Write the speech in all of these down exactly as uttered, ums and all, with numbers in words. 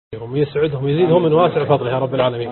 ويسعدهم ويزيدهم من واسع فضله يا رب العالمين.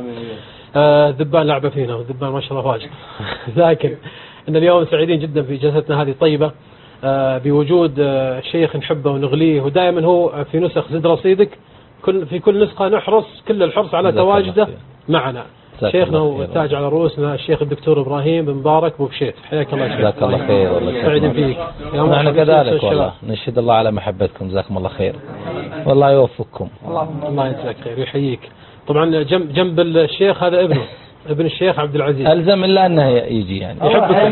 آه ذبان لعبة فينا والذبان ما شاء الله واجد. لكن إن اليوم سعيدين جدا في جلستنا هذه طيبة آه بوجود آه شيخ نحبه ونغليه، ودائما هو في نسخ زد رصيدك كل في كل نسخة نحرص كل الحرص على تواجده معنا. شيخنا والتاج على رؤوسنا الشيخ الدكتور إبراهيم بن مبارك أبو بشيت، حياك الله. جزاك الله خير والله. سعيد فيك. نحن كذلك والله، نشهد الله على محبتكم، جزاكم الله خير والله يوفقكم. الله يجزاك خير ويحييك. طبعا جنب جنب الشيخ هذا ابنه ابن الشيخ عبد العزيز، ألزم إلا أنه يجي يعني يحبكم.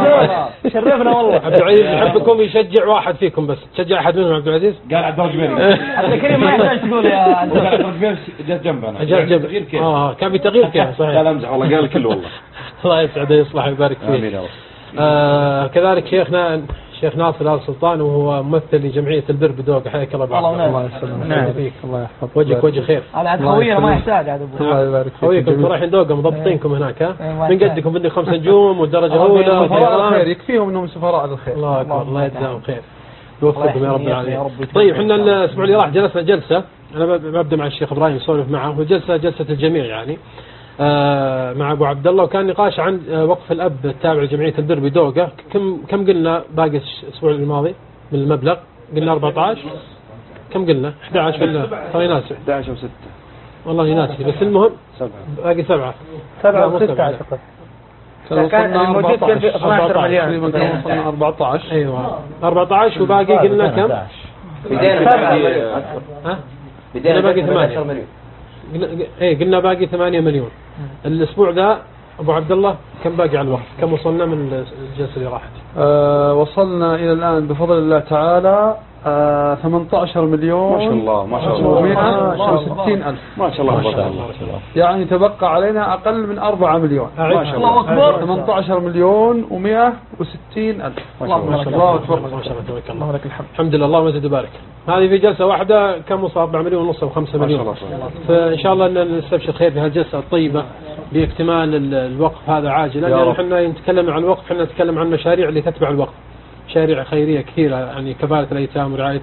شرفنا والله. عبد العزيز يحبكم، يشجع واحد فيكم بس. تشجع أحد منهم عبد العزيز؟ قال عبد الرجبيري. عبد الكريم ما يحتاج تقول يا عبد الرجبيري جاء جنبنا. جاء جنب. آه كان في تغيير كيف صحيح. لا امزح والله، قال الكل والله. الله يسعده ويصلح ويبارك فيه. آمين يا رب. آه كذلك شيخنا الشيخ ناصر آل سلطان، وهو ممثل لجمعية البر بدوق، حياك الله. الله يسلمك فيك. الله يحفظك. وجهك وجه خير. على عاد خوينا ما يحتاج عاد ابو. الله يبارك فيك. خويكم رايحين دوقه مضبطينكم هناك ها. من قدكم بدي خمس نجوم والدرجة الأولى. خير يكفيهم انهم سفراء على الخير. الله أكبر. الله يجزاهم خير يوفقكم يا رب العالمين. طيب احنا الاسبوع اللي راح جلسنا جلسة، انا ببدا مع الشيخ ابراهيم نسولف معه، وجلسة جلسة الجميع يعني آه مع ابو عبد الله، وكان نقاش عن آه وقف الاب التابع لجمعية البر بدوقه. كم كم قلنا باقي الاسبوع الماضي من المبلغ؟ قلنا أربعة عشر. كم قلنا؟ أحد عشر ولا ترى ناسي؟ أحد عشر وستة والله ناسي، بس المهم سبعة باقي سبعة سبعة وستة اعتقد. كان الموجود كان في اثني عشر مليون تقريبا، وصلنا أربعة عشر. ايوه أربعة عشر، وباقي قلنا كم؟ بدينا ها؟ بدينا باقي ثمانية مليون. ايه قلنا باقي ثمانية مليون. الاسبوع ذا ابو عبد الله كم باقي على الوقت؟ كم وصلنا من الجلسة اللي راحت؟ أه وصلنا الى الان بفضل الله تعالى آه ثمانية عشر مليون ما شاء الله ما شاء الله ومئة وستين ألف. ما شاء الله ما شاء الله. يعني تبقى علينا أقل من أربعة مليون. ما شاء الله أكبر. ثمانية عشر مليون ومئة وستين ألف. ما شاء الله. ما شاء الله أكبر. ما شاء الله تبارك الله. لك الحمد. الحمد لله اللهم زد وبارك. هذه في جلسة واحدة كم وصل؟ أربعة مليون ونص أو خمسة مليون. فإن شاء الله أن نستبشر خير في هالجلسة الطيبة باكتمال الوقف هذا عاجلا، لأن احنا نتكلم عن الوقف، احنا نتكلم عن المشاريع اللي تتبع الوقف، مشاريع خيرية كثيرة يعني كفالة الأيتام ورعاية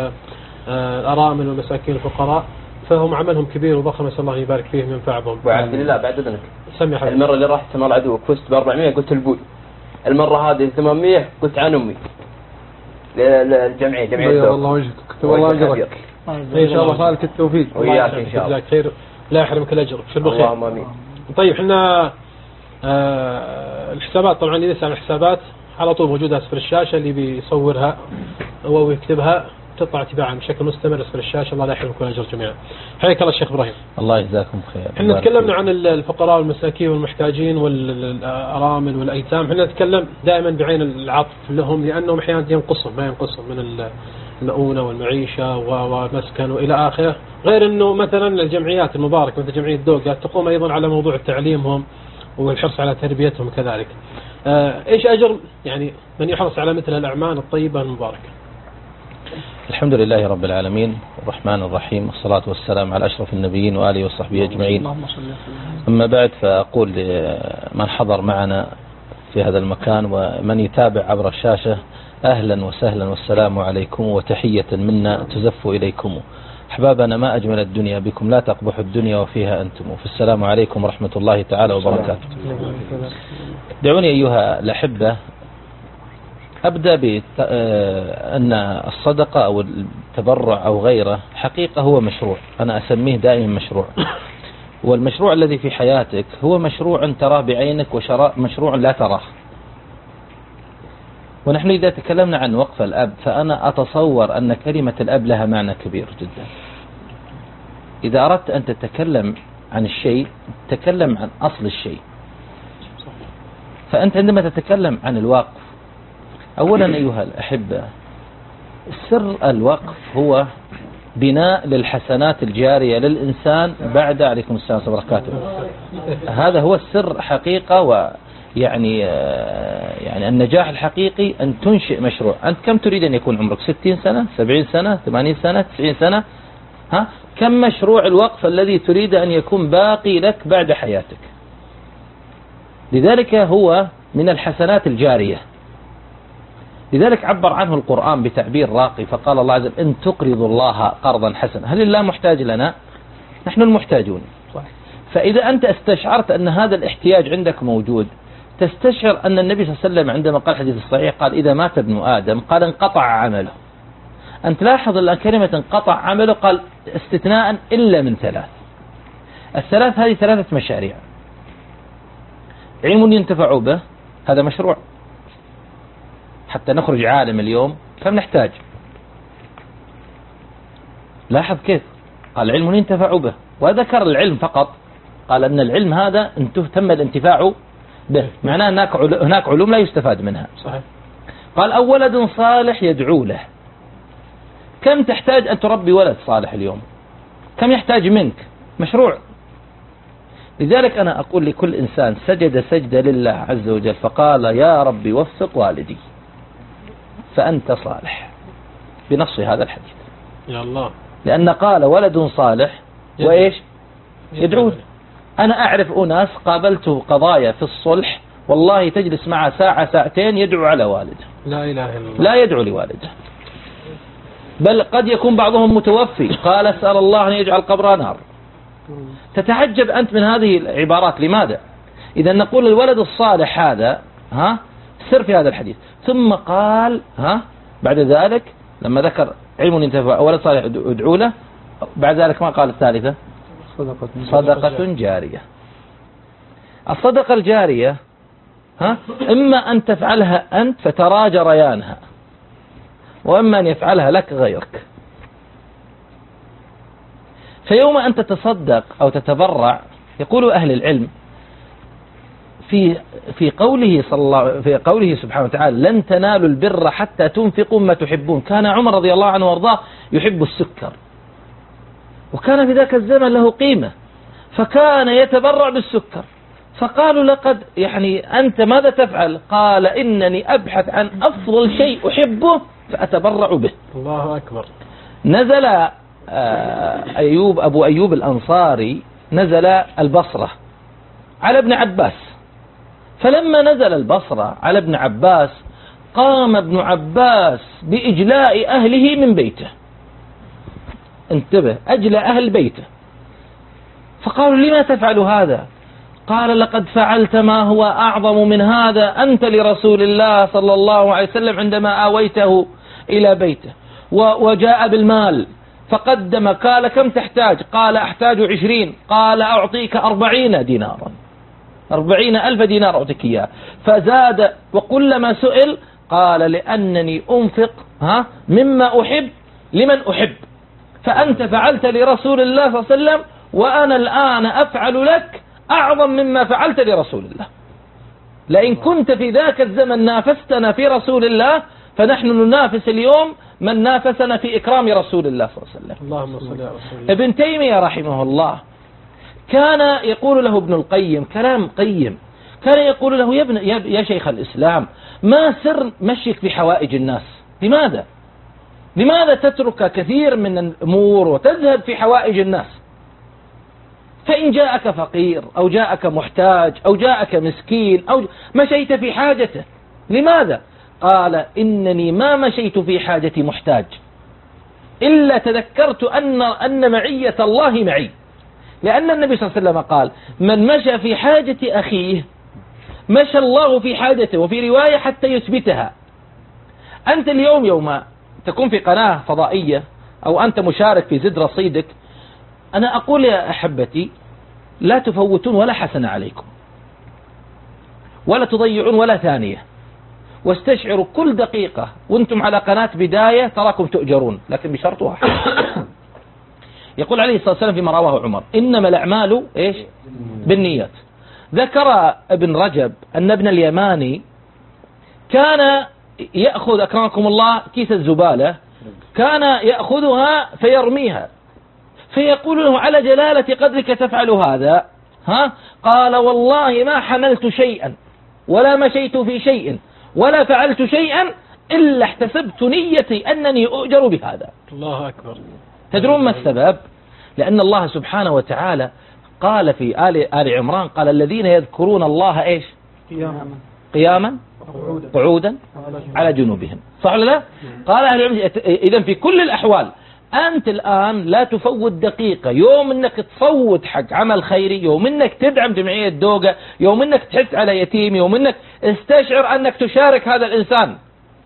الأرامل والمساكين والفقراء، فهم عملهم كبير وضخم، نسأل الله يبارك فيهم وينفع بهم. وعبد الله بعد إذنك، سمي حبيبي. المرة اللي راحت مال عدوك فزت ب أربعمية قلت البول، المرة هذه ثمانمية قلت عن أمي للجمعية جمعية الدوق. الله وجهك كتب الله أجرك إن شاء الله، خالك التوفيق وياك إن شاء الله خير، لا يحرمك الأجر في البخير. اللهم آمين. طيب احنا آه الحسابات طبعا اللي يسأل الحسابات على طول موجودة أسفل الشاشة، اللي بيصورها أو يكتبها تطلع تباعا بشكل مستمر أسفل الشاشة. الله لا يحرمكم الأجر جميعا. حياك الله الشيخ إبراهيم. الله يجزاكم خير. احنا تكلمنا عن الفقراء والمساكين والمحتاجين والأرامل والأيتام، احنا نتكلم دائما بعين العطف لهم، لأنهم أحيانا ينقصهم ما ينقصهم من المؤونة والمعيشة ومسكن وإلى آخره، غير أنه مثلا الجمعيات المباركة مثل جمعية دوقة تقوم أيضا على موضوع تعليمهم والحرص على تربيتهم كذلك. آه إيش أجر يعني من يحرص على مثل الأعمال الطيبة المباركة؟ الحمد لله رب العالمين الرحمن الرحيم، والصلاة والسلام على أشرف النبيين وآله وصحبه أجمعين. أما بعد، فأقول لمن حضر معنا في هذا المكان ومن يتابع عبر الشاشة أهلا وسهلا والسلام عليكم وتحية منا تزف إليكم. أحبابنا، ما أجمل الدنيا بكم، لا تقبح الدنيا وفيها أنتم. فالسلام عليكم ورحمة الله تعالى وبركاته. دعوني أيها الأحبة أبدأ بأن الصدقة أو التبرع أو غيره حقيقة هو مشروع، أنا أسميه دائما مشروع، والمشروع الذي في حياتك هو مشروع تراه بعينك ومشروع لا تراه. ونحن إذا تكلمنا عن وقف الأب، فأنا أتصور أن كلمة الأب لها معنى كبير جدا. إذا أردت أن تتكلم عن الشيء تكلم عن أصل الشيء. فأنت عندما تتكلم عن الوقف، أولا أيها الأحبة، سر الوقف هو بناء للحسنات الجارية للإنسان بعد عليكم السلام وبركاته. هذا هو السر حقيقة، ويعني يعني النجاح الحقيقي أن تنشئ مشروع. أنت كم تريد أن يكون عمرك؟ ستين سنة، سبعين سنة، ثمانين سنة، تسعين سنة؟ ها؟ كم مشروع الوقف الذي تريد أن يكون باقي لك بعد حياتك؟ لذلك هو من الحسنات الجارية. لذلك عبر عنه القرآن بتعبير راقي، فقال الله عز وجل إن تقرضوا الله قرضا حسنا. هل الله محتاج لنا؟ نحن المحتاجون. فإذا أنت استشعرت أن هذا الاحتياج عندك موجود، تستشعر أن النبي صلى الله عليه وسلم عندما قال الحديث الصحيح قال إذا مات ابن آدم قال انقطع عمله. أن تلاحظ الآن كلمة انقطع عمله قال استثناء إلا من ثلاث. الثلاث هذه ثلاثة مشاريع: علم ينتفع به، هذا مشروع حتى نخرج عالم اليوم كم نحتاج. لاحظ كيف قال علم ينتفع به، وذكر العلم فقط، قال أن العلم هذا أن تم الانتفاع به، معناه هناك هناك علوم لا يستفاد منها. صحيح. قال أو ولد صالح يدعو له. كم تحتاج أن تربي ولد صالح اليوم؟ كم يحتاج منك؟ مشروع. لذلك أنا أقول لكل إنسان سجد سجدة لله عز وجل فقال يا ربي وفق والدي فأنت صالح بنص هذا الحديث. يا الله. لأن قال ولد صالح وإيش يدعو. أنا أعرف أناس قابلته قضايا في الصلح والله تجلس معه ساعة ساعتين يدعو على والده، لا إله إلا الله، لا يدعو لوالده، بل قد يكون بعضهم متوفي قال أسأل الله أن يجعل قبره نار. تتعجب أنت من هذه العبارات. لماذا؟ إذا نقول الولد الصالح هذا ها سر في هذا الحديث. ثم قال ها بعد ذلك لما ذكر علم ينتفع ولد صالح ادعو له، بعد ذلك ما قال الثالثة صدقة, صدقة جارية. الصدقة الجارية ها إما أن تفعلها أنت فترى جريانها، وإما أن يفعلها لك غيرك. فيوم أن تتصدق أو تتبرع، يقول أهل العلم في في قوله صلى الله في قوله سبحانه وتعالى لن تنالوا البر حتى تنفقوا ما تحبون. كان عمر رضي الله عنه وارضاه يحب السكر، وكان في ذاك الزمن له قيمة، فكان يتبرع بالسكر. فقالوا لقد يعني أنت ماذا تفعل؟ قال إنني أبحث عن أفضل شيء أحبه فأتبرع به. الله أكبر. نزل أيوب أبو أيوب الأنصاري نزل البصرة على ابن عباس، فلما نزل البصرة على ابن عباس قام ابن عباس بإجلاء أهله من بيته. انتبه، أجلى أهل بيته. فقالوا لما تفعل هذا؟ قال لقد فعلت ما هو أعظم من هذا أنت لرسول الله صلى الله عليه وسلم عندما آويته إلى بيته وجاء بالمال فقدم. قال كم تحتاج؟ قال أحتاج عشرين. قال أعطيك أربعين دينارا، أربعين ألف دينار أعطيك إياه. فزاد وكلما سئل قال لأنني أنفق ها مما أحب لمن أحب، فأنت فعلت لرسول الله صلى الله عليه وسلم وأنا الآن أفعل لك أعظم مما فعلت لرسول الله. لئن كنت في ذاك الزمن نافستنا في رسول الله فنحن ننافس اليوم من نافسنا في إكرام رسول الله صلى الله عليه وسلم. اللهم صل على رسول الله. ابن تيمية رحمه الله كان يقول له ابن القيم كلام قيم، كان يقول له يا, ابن يا شيخ الإسلام ما سر مشيك في حوائج الناس؟ لماذا؟ لماذا تترك كثير من الأمور وتذهب في حوائج الناس؟ فإن جاءك فقير أو جاءك محتاج أو جاءك مسكين أو مشيت في حاجته، لماذا؟ قال إنني ما مشيت في حاجة محتاج إلا تذكرت أن أن معية الله معي، لأن النبي صلى الله عليه وسلم قال من مشى في حاجة أخيه مشى الله في حاجته، وفي رواية حتى يثبتها. أنت اليوم يوم تكون في قناة فضائية أو أنت مشارك في زد رصيدك، أنا أقول يا أحبتي لا تفوتون ولا حسن عليكم ولا تضيعون ولا ثانية، واستشعروا كل دقيقة وانتم على قناة بداية تراكم تؤجرون، لكن بشرط واحد. يقول عليه الصلاة والسلام فيما رواه عمر إنما الأعمال إيش؟ بالنيات. ذكر ابن رجب أن ابن اليماني كان يأخذ أكرمكم الله كيس الزبالة، كان يأخذها فيرميها، فيقول له على جلالة قدرك تفعل هذا؟ ها؟ قال والله ما حملت شيئا ولا مشيت في شيء ولا فعلت شيئا إلا احتسبت نيتي أنني أؤجر بهذا. الله أكبر. تدرون ما السبب؟ لأن الله سبحانه وتعالى قال في آل, آل عمران قال الذين يذكرون الله إيش؟ قياما قياما قعودا على جنوبهم، صح ولا لا؟ قال أهل العلم إذن في كل الأحوال أنت الآن لا تفوت دقيقة، يوم أنك تصوت حق عمل خيري، يوم أنك تدعم جمعية دوقة، يوم أنك تحث على يتيم، يوم أنك استشعر أنك تشارك هذا الإنسان،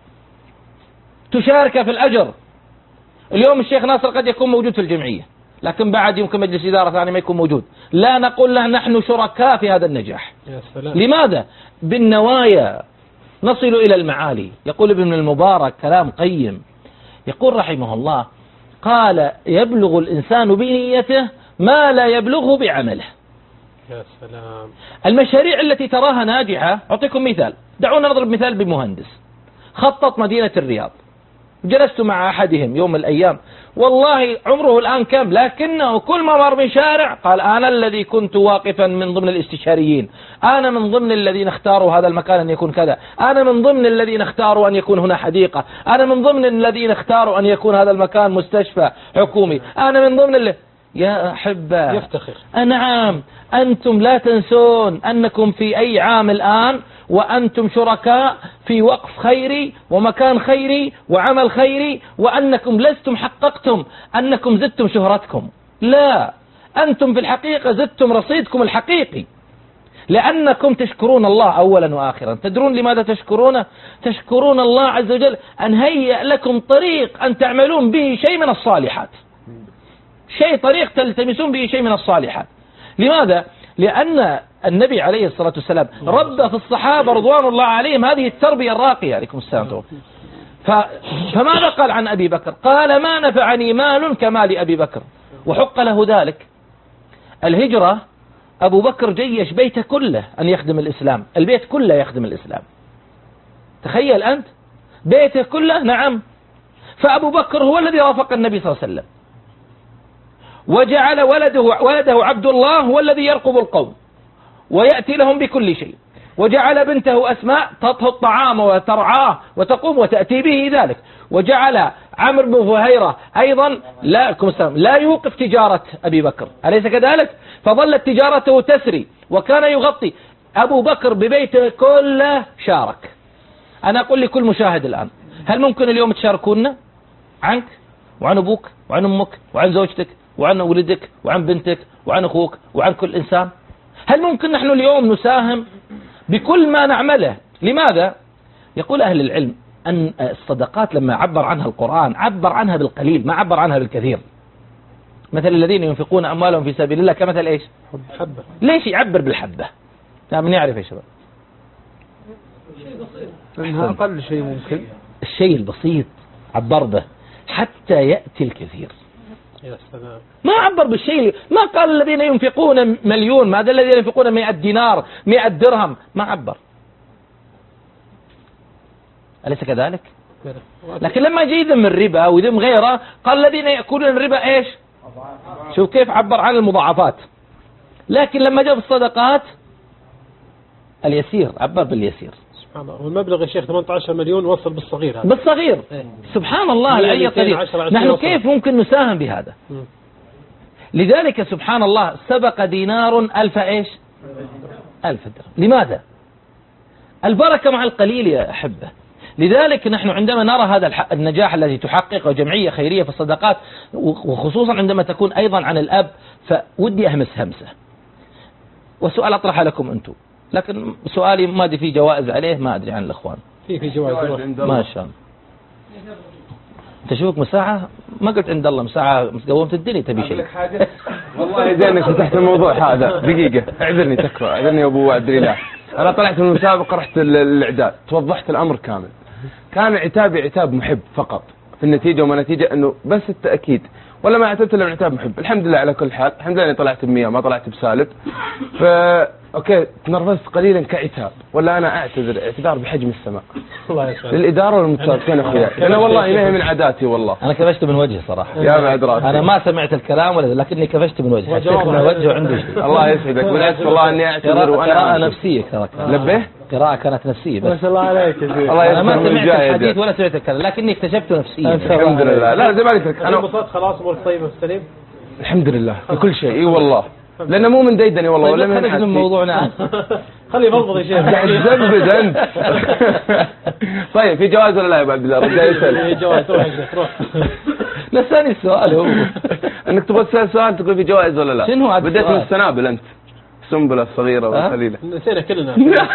تشارك في الأجر. اليوم الشيخ ناصر قد يكون موجود في الجمعية، لكن بعد يمكن مجلس إدارة ثاني ما يكون موجود، لا نقول له نحن شركاء في هذا النجاح. يا سلام. لماذا؟ بالنوايا نصل إلى المعالي. يقول ابن المبارك كلام قيم، يقول رحمه الله، قال يبلغ الإنسان بنيته ما لا يبلغه بعمله. يا سلام. المشاريع التي تراها ناجحة، أعطيكم مثال، دعونا نضرب مثال بمهندس خطط مدينة الرياض، جلست مع أحدهم يوم من الأيام، والله عمره الآن كم، لكنه كل ما مر من شارع قال أنا الذي كنت واقفا من ضمن الاستشاريين، أنا من ضمن الذين اختاروا هذا المكان أن يكون كذا، أنا من ضمن الذين اختاروا أن يكون هنا حديقة، أنا من ضمن الذين اختاروا أن يكون هذا المكان مستشفى حكومي، أنا من ضمن اللي... يا أحبة يفتخر. نعم، أنتم لا تنسون أنكم في أي عام الآن وأنتم شركاء في وقف خيري ومكان خيري وعمل خيري، وأنكم لستم حققتم أنكم زدتم شهرتكم، لا، أنتم في الحقيقة زدتم رصيدكم الحقيقي، لأنكم تشكرون الله أولا وآخرا. تدرون لماذا تشكرونه؟ تشكرون الله عز وجل أن هيأ لكم طريق أن تعملون به شيء من الصالحات، شيء طريق تلتمسون به شيء من الصالحات. لماذا؟ لأن النبي عليه الصلاة والسلام ربى في الصحابة رضوان الله عليهم هذه التربية الراقية. عليكم السلام. ف... فماذا قال عن أبي بكر؟ قال ما نفعني مال كمال أبي بكر، وحق له ذلك. الهجرة أبو بكر جيش بيته كله أن يخدم الإسلام، البيت كله يخدم الإسلام، تخيل أنت، بيته كله. نعم. فأبو بكر هو الذي رافق النبي صلى الله عليه وسلم، وجعل ولده ولده عبد الله هو الذي يرقب القوم ويأتي لهم بكل شيء، وجعل بنته أسماء تطهو الطعام وترعاه وتقوم وتأتي به ذلك، وجعل عمرو بن فهيرة أيضا لا لا يوقف تجارة أبي بكر، أليس كذلك؟ فظلت تجارته تسري وكان يغطي. أبو بكر ببيته كله شارك. أنا أقول لكل مشاهد الآن، هل ممكن اليوم تشاركونا عنك وعن أبوك وعن أمك وعن زوجتك وعن ولدك وعن بنتك وعن أخوك وعن كل إنسان؟ هل ممكن نحن اليوم نساهم بكل ما نعمله؟ لماذا؟ يقول أهل العلم أن الصدقات لما عبر عنها القرآن عبر عنها بالقليل، ما عبر عنها بالكثير. مثل الذين ينفقون أموالهم في سبيل الله كمثل إيش؟ حبة. ليش يعبر بالحبة؟ من يعرف يا شباب؟ لأنها أقل شيء ممكن، الشيء البسيط عبر به حتى يأتي الكثير. يا سلام. ما عبر بالشيء، ما قال الذين ينفقون مليون، ما هذا الذين ينفقون مئة دينار مئة درهم، ما عبر، أليس كذلك؟ لكن لما جاء يذم الربا ويذم غيره قال الذين يأكلون الربا إيش؟ شوف كيف عبر عن المضاعفات. لكن لما جاء بالصدقات اليسير عبر باليسير. سبحان الله. والمبلغ يا شيخ ثمانية عشر مليون وصل بالصغير هذا. بالصغير. إيه. سبحان الله العلي القدير. نحن كيف ممكن نساهم بهذا؟ م. لذلك سبحان الله سبق دينار ألف إيش؟ ألف درهم. لماذا؟ البركة مع القليل يا أحبة. لذلك نحن عندما نرى هذا النجاح الذي تحققه جمعية خيرية في الصدقات، وخصوصا عندما تكون أيضا عن الأب، فودي أهمس همسة. وسؤال أطرح لكم أنتم، لكن سؤالي ما أدري فيه جوائز عليه، ما أدري عن الأخوان. في في جوائز ما شاء الله. تشوفك مساعة، ما قلت عند الله مساعة قومت الدنيا تبي شيء. والله زينك فتحت الموضوع هذا. دقيقة اعذرني تكفى، اعذرني يا أبو عبد الله. أنا طلعت من المسابقة رحت الإعداد، توضحت الأمر كامل. كان عتابي عتاب محب فقط في النتيجة، وما نتيجة أنه بس التأكيد، ولا ما اعتبت إلا عتاب محب. الحمد لله على كل حال، الحمد لله أني طلعت بمية ما طلعت بسالب. ف أوكي تنرفزت قليلا كعتاب، ولا أنا أعتذر اعتذار بحجم السماء. الله يسلمك. للإدارة والمتسابقين أخوياي، أنا والله إنها من عاداتي والله. أنا كفشت من وجهي صراحة. يا بعد راسي. أنا ما سمعت الكلام ولا، لكني كفشت من وجهي. حسيت من وجهه عنده شيء. الله يسعدك، بالعكس والله إني أعتذر. وأنا قراءة نفسية ترى. لبيه؟ قراءة كانت نفسية بس. ما شاء الله عليك. الله أنا ما سمعت الحديث ولا سمعت الكلام، لكني اكتشفته نفسيا. الحمد لله. لا زي ما قلت لك أنا انبسطت خلاص، أمور طيبة والسليم. الحمد لله في كل شيء. إي والله. لأنه مو من ديدني والله، ولا من حد من موضوعنا. خلي يفضل يا شيخ. قاعد تزبد أنت. طيب في جواز ولا لا يا أبو عبد الله؟ رجال يسأل. في جواز، روح يا شيخ روح. لا ثاني السؤال هو انك تبغى تسال سؤال تقول في جوائز ولا لا؟ شنو هذا بديت من السؤال؟ السنابل انت، السنبله الصغيره والقليله. نسينا كلنا.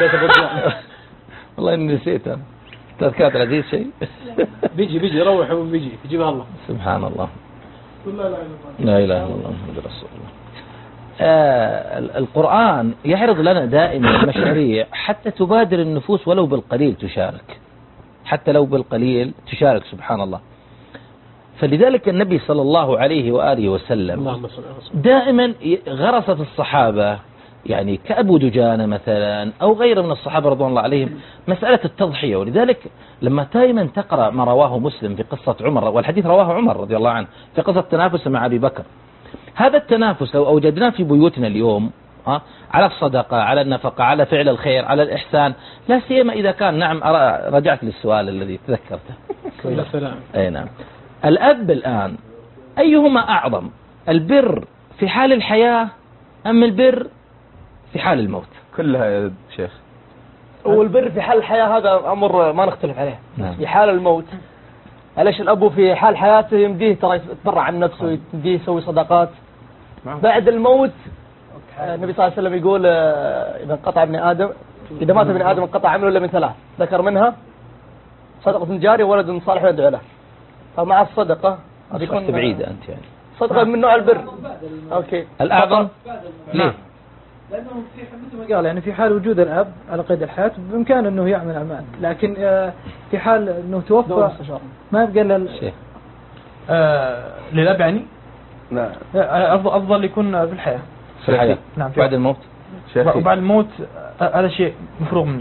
والله اني نسيت انا. تذكرت العزيز شيء؟ بيجي بيجي يروح وبيجي يجيبها الله. سبحان الله. لا اله الا الله محمد رسول الله. آه القرآن يعرض لنا دائما مشاريع حتى تبادر النفوس ولو بالقليل تشارك، حتى لو بالقليل تشارك. سبحان الله. فلذلك النبي صلى الله عليه وآله وسلم دائما غرست الصحابة، يعني كأبو دجانة مثلا أو غيره من الصحابة رضوان الله عليهم، مسألة التضحية. ولذلك لما دائما تقرأ ما رواه مسلم في قصة عمر، والحديث رواه عمر رضي الله عنه في قصة تنافس مع أبي بكر، هذا التنافس لو أوجدناه في بيوتنا اليوم ها على الصدقة، على النفقة، على فعل الخير، على الإحسان، لا سيما إذا كان، نعم رجعت للسؤال الذي تذكرته. أي نعم. الأب الآن أيهما أعظم، البر في حال الحياة أم البر في حال الموت؟ كلها يا شيخ. والبر في حال الحياة هذا أمر ما نختلف عليه. نعم. في حال الموت ليش الأب في حال حياته يمديه ترى يتبرع عن نفسه، يمديه يسوي صدقات. بعد الموت النبي صلى الله عليه وسلم يقول إذا انقطع ابن آدم، إذا مات ابن آدم انقطع عمله إلا من ثلاث، ذكر منها صدقة جارية ولد صالح يدعو له. فمع الصدقة يكون بعيدة أنت يعني صدقة من نوع البر. أوكي. الأعظم ليه؟ لأنه في مثل ما قال يعني في حال وجود الأب على قيد الحياة بإمكانه أنه يعمل أعمال، لكن في حال أنه توفى ما يبقى إلا شيء. آه للأب يعني؟ لا. أفضل يكون في الحياة. في الحياة. نعم. بعد الموت. وبعد الموت هذا شيء مفروغ منه.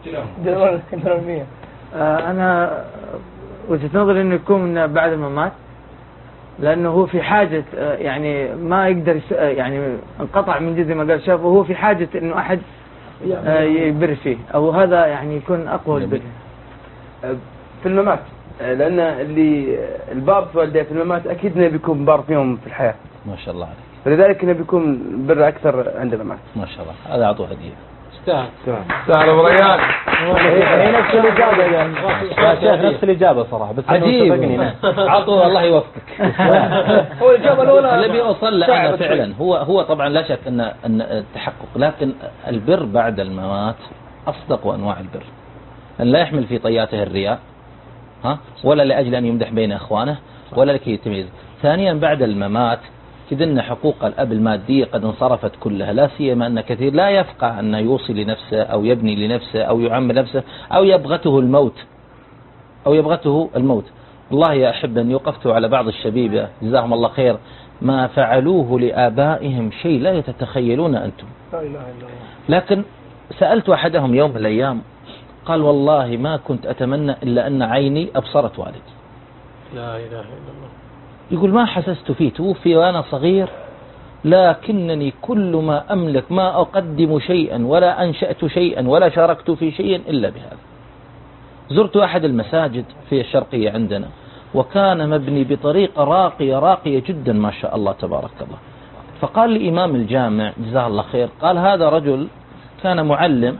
آه أنا وجهة نظري إنه يكون بعد الممات، لأنه هو في حاجة يعني ما يقدر يعني انقطع من جزء ما قال شاف، وهو في حاجة إنه أحد يبر فيه، أو هذا يعني يكون أقوى البر في الممات، لأن اللي البار في والديه في الممات أكيد إنه بيكون بار فيهم في الحياة. ما شاء الله عليك. فلذلك إنه بيكون بر أكثر عند الممات. ما شاء الله. هذا أعطوه هدية. استاهل. استاهل أبو ريان. هي نفس الإجابة يعني. يا شيخ نفس الإجابة صراحة، بس عجيب. عطوه الله يوفقك. هو الإجابة الأولى. الذي أوصل له أنا فعلا هو هو طبعا لا شك أن أن التحقق، لكن البر بعد الممات أصدق أنواع البر، أن لا يحمل في طياته الرياء ها ولا لأجل أن يمدح بين أخوانه ولا لكي يتميز. ثانيا بعد الممات كدن حقوق الأب المادية قد انصرفت كلها، لا سيما أن كثير لا يفقه أن يوصي لنفسه أو يبني لنفسه أو يعمل نفسه أو يبغته الموت أو يبغته الموت. والله يا أحب أن وقفت على بعض الشبيبة جزاهم الله خير ما فعلوه لآبائهم شيء لا يتتخيلون أنتم. لكن سألت أحدهم يوم من الأيام قال والله ما كنت أتمنى إلا أن عيني أبصرت والدي. لا إله إلا الله. يقول ما حسست فيه، توفي وأنا صغير، لكنني كل ما أملك ما أقدم شيئا ولا أنشأت شيئا ولا شاركت في شيء إلا بهذا. زرت أحد المساجد في الشرقية عندنا وكان مبني بطريقة راقية راقية جدا ما شاء الله تبارك الله. فقال لي إمام الجامع جزاه الله خير، قال هذا رجل كان معلم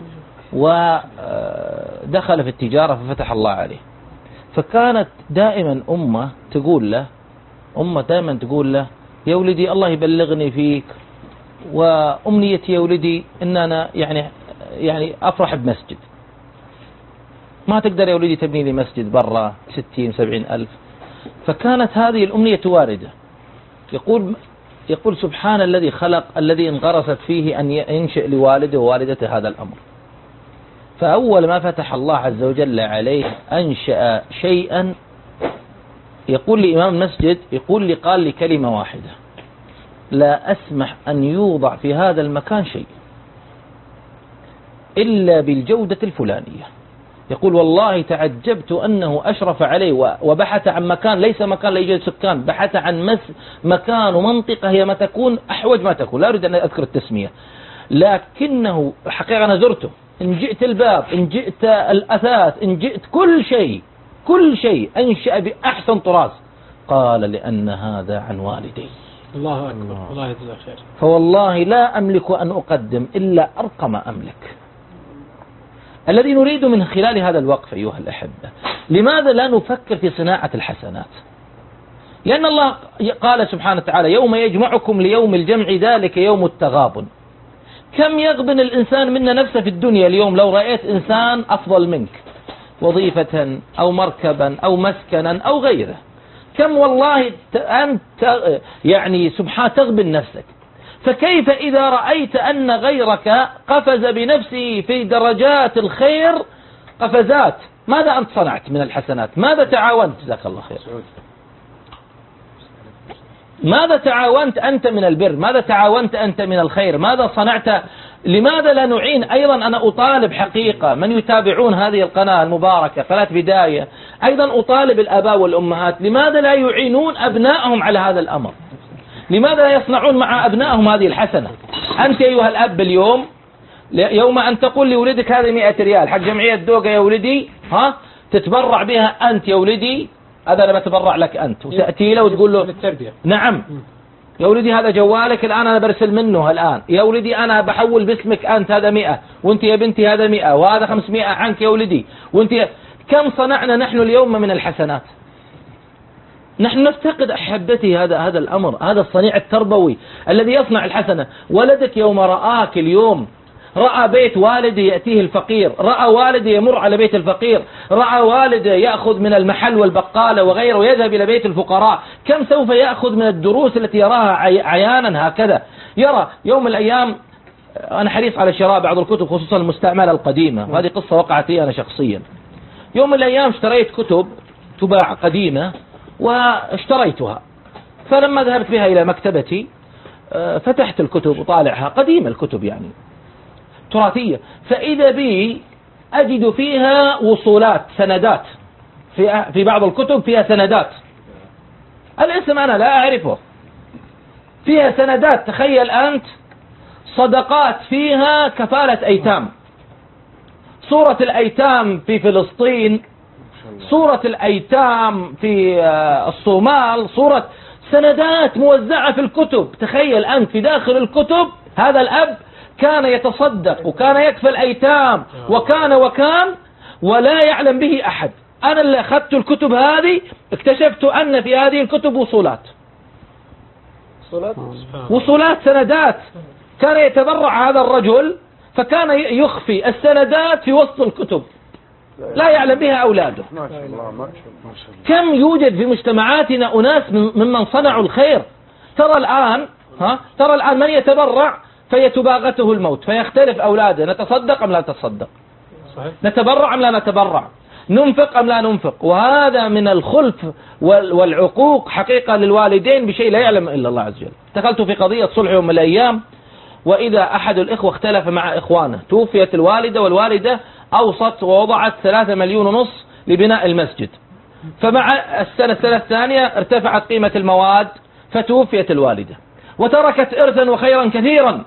ودخل في التجارة ففتح الله عليه، فكانت دائما أمه تقول له أمه دائما تقول له يا ولدي الله يبلغني فيك، وأمنيتي يا ولدي إن أنا يعني يعني أفرح بمسجد. ما تقدر يا ولدي تبني لي مسجد برا ستين سبعين ألف. فكانت هذه الأمنية واردة. يقول يقول سبحان الذي خلق الذي انغرست فيه أن ينشئ لوالده ووالدته هذا الأمر. فأول ما فتح الله عز وجل عليه أنشأ شيئا. يقول لي إمام المسجد يقول لي قال لي كلمة واحدة: لا أسمح أن يوضع في هذا المكان شيء إلا بالجودة الفلانية. يقول والله تعجبت أنه أشرف عليه وبحث عن مكان ليس مكان لا يوجد سكان، بحث عن مس مكان ومنطقة هي ما تكون أحوج ما تكون. لا أريد أن أذكر التسمية، لكنه حقيقة أنا زرته، إن جئت الباب إن جئت الأثاث إن جئت كل شيء كل شيء أنشأ بأحسن طراز. قال لأن هذا عن والدي. الله أكبر. الله يجزاه خير. فوالله لا أملك أن أقدم إلا أرقى ما أملك. الذي نريد من خلال هذا الوقف أيها الأحبة، لماذا لا نفكر في صناعة الحسنات؟ لأن الله قال سبحانه وتعالى يوم يجمعكم ليوم الجمع ذلك يوم التغابن. كم يغبن الإنسان منا نفسه في الدنيا اليوم لو رأيت إنسان أفضل منك وظيفة أو مركبا أو مسكنا أو غيره، كم والله أنت يعني سبحان تغبن نفسك. فكيف إذا رأيت أن غيرك قفز بنفسه في درجات الخير قفزات، ماذا أنت صنعت من الحسنات؟ ماذا تعاونت؟ جزاك الله خير. ماذا تعاونت أنت من البر؟ ماذا تعاونت أنت من الخير؟ ماذا صنعت؟ لماذا لا نعين؟ أيضا أنا أطالب حقيقة من يتابعون هذه القناة المباركة قناة بداية، أيضا أطالب الآباء والأمهات، لماذا لا يعينون أبنائهم على هذا الأمر؟ لماذا لا يصنعون مع أبنائهم هذه الحسنة؟ أنت أيها الأب اليوم يوم أن تقول لولدك هذه مئة ريال حق جمعية دوقة يا ولدي، ها تتبرع بها أنت يا ولدي، هذا أنا بتبرع لك أنت، وتأتي له وتقول له التربية. نعم يا ولدي هذا جوالك الآن أنا برسل منه الآن، يا ولدي أنا بحول باسمك أنت هذا مئة، وأنت يا بنتي هذا مئة، وهذا خمسمائة عنك يا ولدي، وأنت كم صنعنا نحن اليوم من الحسنات؟ نحن نفتقد أحبتي هذا هذا الأمر، هذا الصنيع التربوي الذي يصنع الحسنة. ولدك يوم رآك اليوم، رأى بيت والدي يأتيه الفقير، رأى والدي يمر على بيت الفقير، رأى والدي يأخذ من المحل والبقالة وغيره ويذهب إلى بيت الفقراء، كم سوف يأخذ من الدروس التي يراها عيانا هكذا. يرى يوم من الأيام، أنا حريص على شراء بعض الكتب خصوصا المستعملة القديمة، وهذه قصة وقعت لي أنا شخصيا. يوم من الأيام اشتريت كتب تباع قديمة واشتريتها، فلما ذهبت بها إلى مكتبتي فتحت الكتب وطالعها، قديمة الكتب يعني تراثية، فإذا بي أجد فيها وصولات سندات، في في بعض الكتب فيها سندات، الاسم أنا لا أعرفه، فيها سندات. تخيل أنت، صدقات فيها كفالة أيتام، صورة الأيتام في فلسطين، صورة الأيتام في الصومال، صورة سندات موزعة في الكتب. تخيل أنت في داخل الكتب هذا الأب كان يتصدق وكان يكفل الأيتام وكان وكان ولا يعلم به أحد. أنا اللي أخذت الكتب هذه اكتشفت أن في هذه الكتب وصولات وصولات سندات، كان يتبرع هذا الرجل فكان يخفي السندات في وسط الكتب لا يعلم بها أولاده. كم يوجد في مجتمعاتنا أناس ممن صنعوا الخير. ترى الآن ها ترى الآن من يتبرع فيتباغته الموت، فيختلف أولاده، نتصدق أم لا نتصدق، نتبرع أم لا نتبرع، ننفق أم لا ننفق. وهذا من الخلف والعقوق حقيقة للوالدين بشيء لا يعلم إلا الله عز وجل. دخلت في قضية صلح يوم من الأيام، وإذا أحد الإخوة اختلف مع إخوانه، توفيت الوالدة والوالدة أوصت ووضعت ثلاثة مليون ونص لبناء المسجد، فمع السنة السنة الثانية ارتفعت قيمة المواد فتوفيت الوالدة وتركت إرثا وخيرا كثيرا.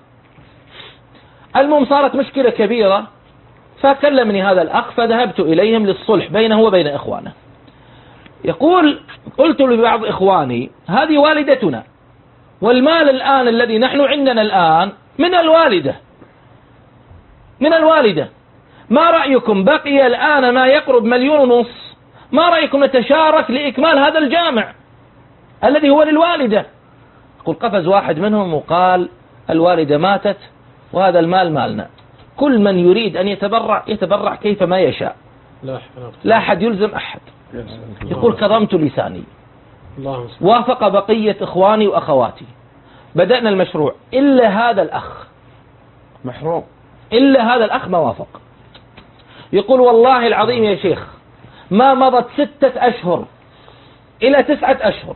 المهم صارت مشكلة كبيرة، فكلمني هذا الأخ فذهبت إليهم للصلح بينه وبين إخوانه. يقول قلت لبعض إخواني هذه والدتنا، والمال الآن الذي نحن عندنا الآن من الوالدة من الوالدة ما رأيكم بقي الآن ما يقرب مليون ونص، ما رأيكم نتشارك لإكمال هذا الجامع الذي هو للوالدة؟ قل قفز واحد منهم وقال الوالدة ماتت وهذا المال مالنا، كل من يريد أن يتبرع يتبرع كيف ما يشاء، لا أحد يلزم أحد. يقول كرمت لساني، وافق بقية إخواني وأخواتي، بدأنا المشروع إلا هذا الأخ محروم، إلا هذا الأخ ما وافق. يقول والله العظيم يا شيخ ما مضت ستة أشهر إلى تسعة أشهر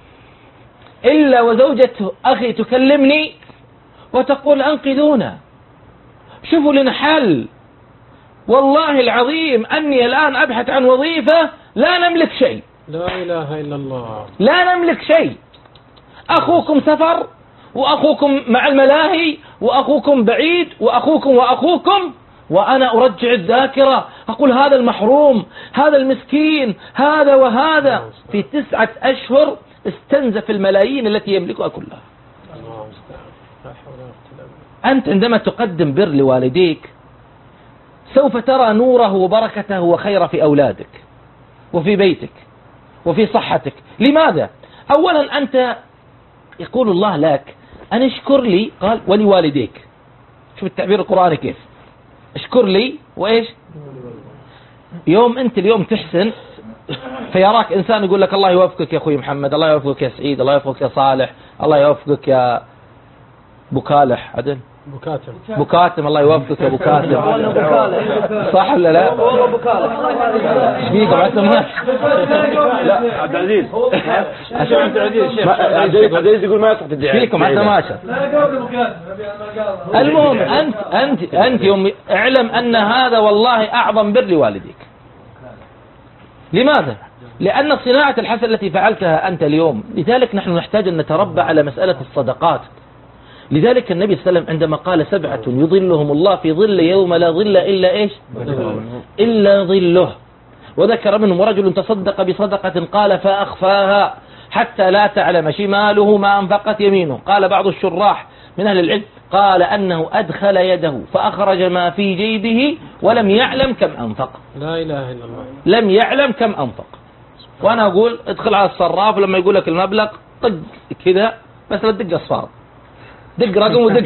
إلا وزوجة أخي تكلمني وتقول أنقذونا، شوفوا لنا حل، والله العظيم أني الآن أبحث عن وظيفة لا نملك شيء، لا إله إلا الله، لا نملك شيء، أخوكم سفر وأخوكم مع الملاهي وأخوكم بعيد وأخوكم وأخوكم، وأنا أرجع الذاكرة أقول هذا المحروم هذا المسكين هذا وهذا في تسعة أشهر استنزف الملايين التي يملكها كلها. أنت عندما تقدم بر لوالديك سوف ترى نوره وبركته وخير في أولادك وفي بيتك وفي صحتك. لماذا؟ أولا أنت يقول الله لك أن اشكر لي، قال ولوالديك. شوف التعبير القرآني كيف، اشكر لي وإيش. يوم أنت اليوم تحسن فيراك إنسان يقول لك الله يوفقك يا أخوي محمد، الله يوفقك يا سعيد، الله يوفقك يا صالح، الله يوفقك يا بكالح عدل بكاتم بكاتم، الله يوفقك يا بكاتم. صح ولا لا؟ ايش فيكم عدل ما لا عبد العزيز عشان عبد العزيز عبد العزيز يقول ما يصح تدعي فيكم عدل ماشى. المهم أنت أنت أنت يوم اعلم أن هذا والله أعظم بر لوالديك. لماذا؟ لأن صناعة الحسنة التي فعلتها أنت اليوم، لذلك نحن نحتاج أن نتربى على مسألة الصدقات. لذلك النبي صلى الله عليه وسلم عندما قال سبعة يظلهم الله في ظل يوم لا ظل إلا إيش إلا ظله، وذكر منهم رجل تصدق بصدقة قال فأخفاها حتى لا تعلم شماله ما أنفقت يمينه. قال بعض الشراح من أهل العلم قال أنه أدخل يده فأخرج ما في جيبه ولم يعلم كم أنفق. لا إله إلا الله. لم يعلم كم أنفق. وأنا أقول ادخل على الصراف لما يقول لك المبلغ طق كذا بس لا تدق أصفار، دق رقم ودق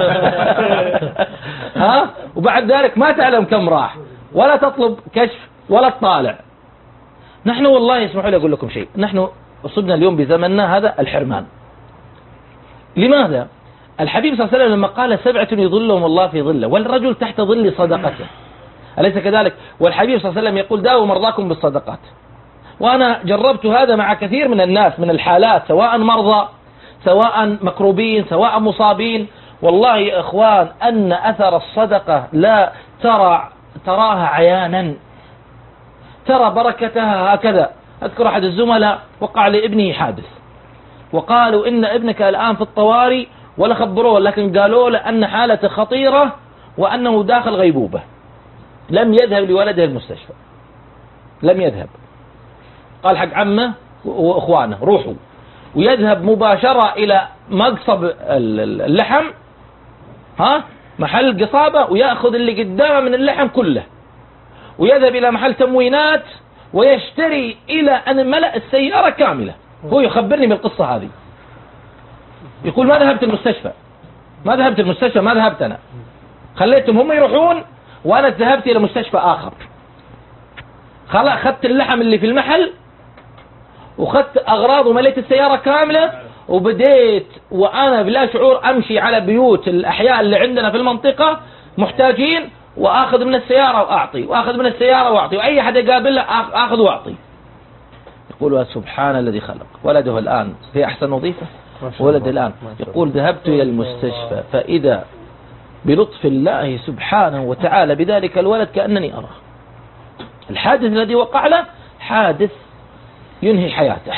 ها، وبعد ذلك ما تعلم كم راح ولا تطلب كشف ولا تطالع. نحن والله اسمحوا لي أقول لكم شيء، نحن أصبنا اليوم بزمننا هذا الحرمان. لماذا؟ الحبيب صلى الله عليه وسلم لما قال سبعة يظلهم الله في ظله، والرجل تحت ظل صدقته، أليس كذلك؟ والحبيب صلى الله عليه وسلم يقول داووا مرضاكم بالصدقات. وأنا جربت هذا مع كثير من الناس من الحالات، سواء مرضى سواء مكروبين سواء مصابين. والله يا إخوان أن أثر الصدقة لا ترى تراها عيانا، ترى بركتها هكذا. أذكر أحد الزملاء وقع لابنه حادث، وقالوا إن ابنك الآن في الطوارئ، ولا خبروه لكن قالوا له أن حالته خطيرة وأنه داخل غيبوبة. لم يذهب لولده المستشفى، لم يذهب، قال حق عمه وإخوانه روحوا، ويذهب مباشرة إلى مقصب اللحم، ها محل القصابة، ويأخذ اللي قدامه من اللحم كله، ويذهب إلى محل تموينات ويشتري إلى أن ملأ السيارة كاملة. هو يخبرني من القصة هذه، يقول ما ذهبت المستشفى، ما ذهبت المستشفى ما ذهبت أنا، خليتهم هم يروحون وأنا ذهبت إلى مستشفى آخر. خلاص أخذت اللحم اللي في المحل وخدت أغراض ومليت السيارة كاملة، وبديت وأنا بلا شعور أمشي على بيوت الأحياء اللي عندنا في المنطقة محتاجين، وأخذ من السيارة وأعطي، وأخذ من السيارة وأعطي، وأي حد يقابله أخذ وأعطي. يقول سبحان الذي خلق ولده الآن في أحسن وظيفة، ولد الآن يقول ذهبت إلى المستشفى فإذا بلطف الله سبحانه وتعالى بذلك الولد كأنني أراه. الحادث الذي وقع له حادث ينهي حياته،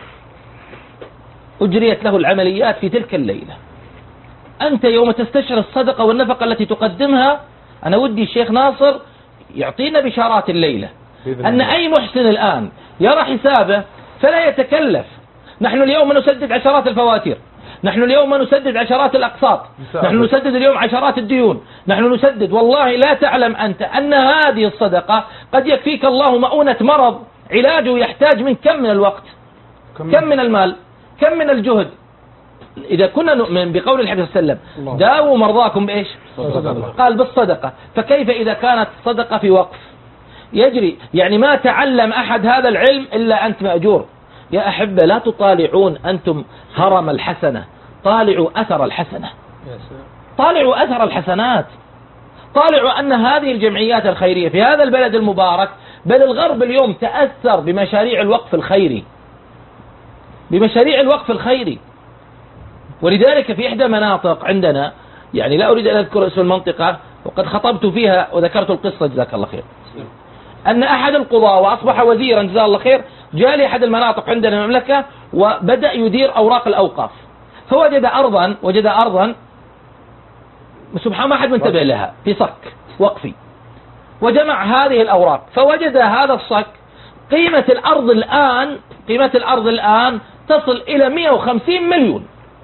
أجريت له العمليات في تلك الليلة. أنت يوم تستشعر الصدقة والنفقة التي تقدمها، أنا ودي الشيخ ناصر يعطينا بشارات الليلة أن أي محسن الآن يرى حسابه فلا يتكلف. نحن اليوم نسدد عشرات الفواتير، نحن اليوم نسدد عشرات الأقساط، نحن نسدد اليوم عشرات الديون، نحن نسدد. والله لا تعلم أنت أن هذه الصدقة قد يكفيك الله مؤونة مرض علاجه يحتاج من كم من الوقت، كم من المال، كم من الجهد. إذا كنا نؤمن بقول الحبيب صلى الله عليه وسلم داووا مرضاكم بإيش؟ قال بالصدقة، فكيف إذا كانت الصدقة في وقف يجري؟ يعني ما تعلم أحد هذا العلم إلا أنت مأجور. يا أحبة لا تطالعون أنتم هرم الحسنة، طالعوا أثر الحسنة، طالعوا أثر الحسنات، طالعوا أن هذه الجمعيات الخيرية في هذا البلد المبارك، بل الغرب اليوم تأثر بمشاريع الوقف الخيري، بمشاريع الوقف الخيري. ولذلك في إحدى مناطق عندنا، يعني لا أريد أن أذكر اسم المنطقة وقد خطبت فيها وذكرت القصة جزاك الله خير، أن أحد القضاة وأصبح وزيرا جزاه الله خير جاء لأحد المناطق عندنا المملكة وبدأ يدير أوراق الأوقاف، فوجد أرضا وجد أرضا سبحان ما أحد منتبه لها في صك وقفي، وجمع هذه الأوراق فوجد هذا الصك قيمة الأرض الآن قيمة الأرض الآن تصل إلى مئة وخمسين مليون.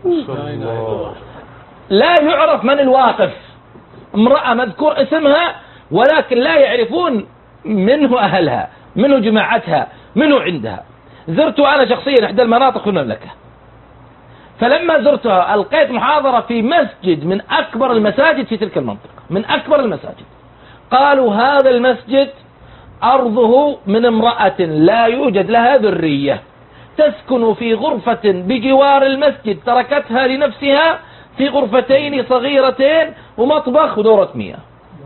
لا يعرف من الواقف، امرأة مذكور اسمها ولكن لا يعرفون منه أهلها، منه جماعتها، منه عندها. زرت أنا شخصيا إحدى المناطق في المملكة، فلما زرتها ألقيت محاضرة في مسجد من أكبر المساجد في تلك المنطقة، من أكبر المساجد. قالوا هذا المسجد أرضه من امرأة لا يوجد لها ذرية، تسكن في غرفة بجوار المسجد، تركتها لنفسها في غرفتين صغيرتين ومطبخ ودورة مياه،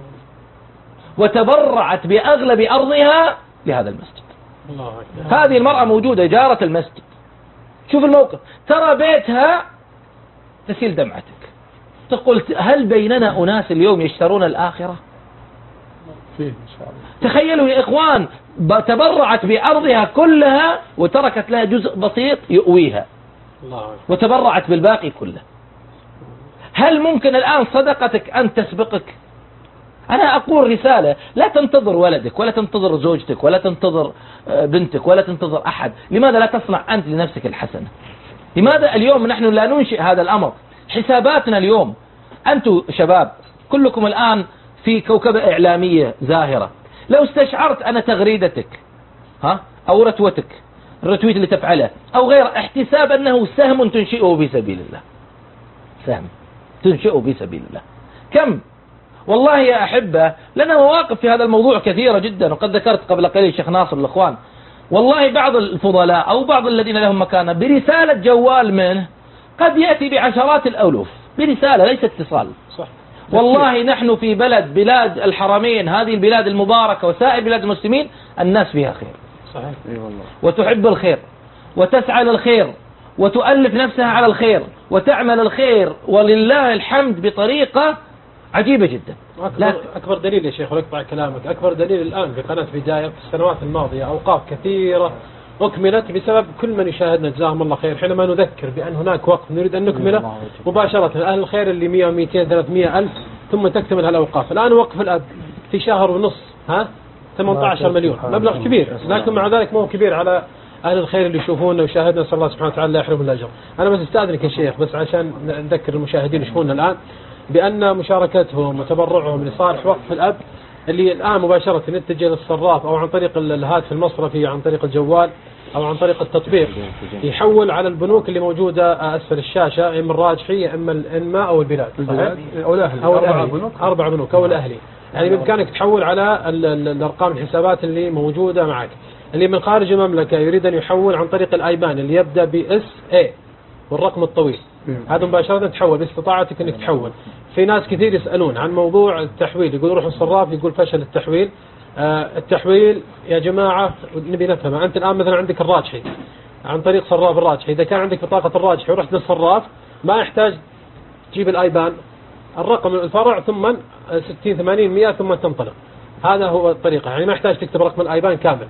وتبرعت بأغلب أرضها لهذا المسجد. الله. هذه المرأة موجودة جارة المسجد. شوف الموقف، ترى بيتها تسيل دمعتك، تقول هل بيننا أناس اليوم يشترون الآخرة؟ فيه إن شاء الله. تخيلوا يا إخوان، تبرعت بأرضها كلها وتركت لها جزء بسيط يؤويها، الله. وتبرعت بالباقي كله. هل ممكن الآن صدقتك أن تسبقك؟ أنا أقول رسالة، لا تنتظر ولدك ولا تنتظر زوجتك ولا تنتظر بنتك ولا تنتظر أحد. لماذا لا تصنع أنت لنفسك الحسنة؟ لماذا اليوم نحن لا ننشئ هذا الأمر؟ حساباتنا اليوم، أنتم شباب كلكم الآن في كوكبة إعلامية زاهرة، لو استشعرت أنا تغريدتك ها أو رتوتك، الرتويت اللي تفعله أو غير، احتساب أنه سهم تنشئه في سبيل الله، سهم تنشئه في سبيل الله. كم والله يا أحبة لنا مواقف في هذا الموضوع كثيرة جدا، وقد ذكرت قبل قليل الشيخ ناصر الأخوان، والله بعض الفضلاء أو بعض الذين لهم مكانة برسالة جوال منه قد يأتي بعشرات الألوف برسالة، ليس اتصال. صح. والله نحن في بلد بلاد الحرمين، هذه البلاد المباركة وسائر بلاد المسلمين الناس فيها خير، صحيح. اي والله. وتحب الخير وتسعى للخير وتؤلف نفسها على الخير وتعمل الخير ولله الحمد بطريقة عجيبة جدا. أكبر, أكبر دليل يا شيخ، ولقطع كلامك، أكبر دليل الآن في قناة بداية في السنوات الماضية أوقاف كثيرة أكملت بسبب كل من يشاهدنا جزاهم الله خير، حينما نذكر بأن هناك وقف نريد أن نكمله مباشرة أهل الخير اللي مئة ومئتين ثلاثمئة ألف ثم تكتمل هالأوقاف. الآن وقف الأب في شهر ونص ها ثمانية عشر مليون، مبلغ كبير، لكن مع ذلك مو كبير على أهل الخير اللي يشوفونا ويشاهدنا، نسأل الله سبحانه وتعالى لا يحرمنا الأجر. أنا بس استأذنك يا شيخ بس عشان نذكر المشاهدين يشوفونا الآن بأن مشاركتهم وتبرعهم لصالح وقف الأب اللي الآن مباشرة يتجه للصراف أو عن طريق الهاتف المصرفي عن طريق الجوال أو عن طريق التطبيق، يحول على البنوك اللي موجودة أسفل الشاشة، إما الراجحي إما الإنماء أو البلاد أو الأهلي، أو أربع الأهلي. بنوك أربع بنوك أو الأهلي. يعني بإمكانك تحول على الأرقام الحسابات اللي موجودة معك. اللي من خارج المملكة يريد أن يحول عن طريق الآيبان اللي يبدأ بإس إيه والرقم الطويل، هذا مباشرة تحول باستطاعتك أنك تحول. في ناس كثير يسألون عن موضوع التحويل، يقول روح الصراف يقول فشل التحويل. آه التحويل يا جماعة نبي نفهمه. أنت الآن مثلا عندك الراجحي عن طريق صراف الراجحي، إذا كان عندك بطاقة الراجحي ورحت للصراف ما يحتاج تجيب الآيبان الرقم الفرع ثم ستين ثمانين مئة ثم تنطلق، هذا هو الطريقة، يعني ما يحتاج تكتب رقم الآيبان كامل.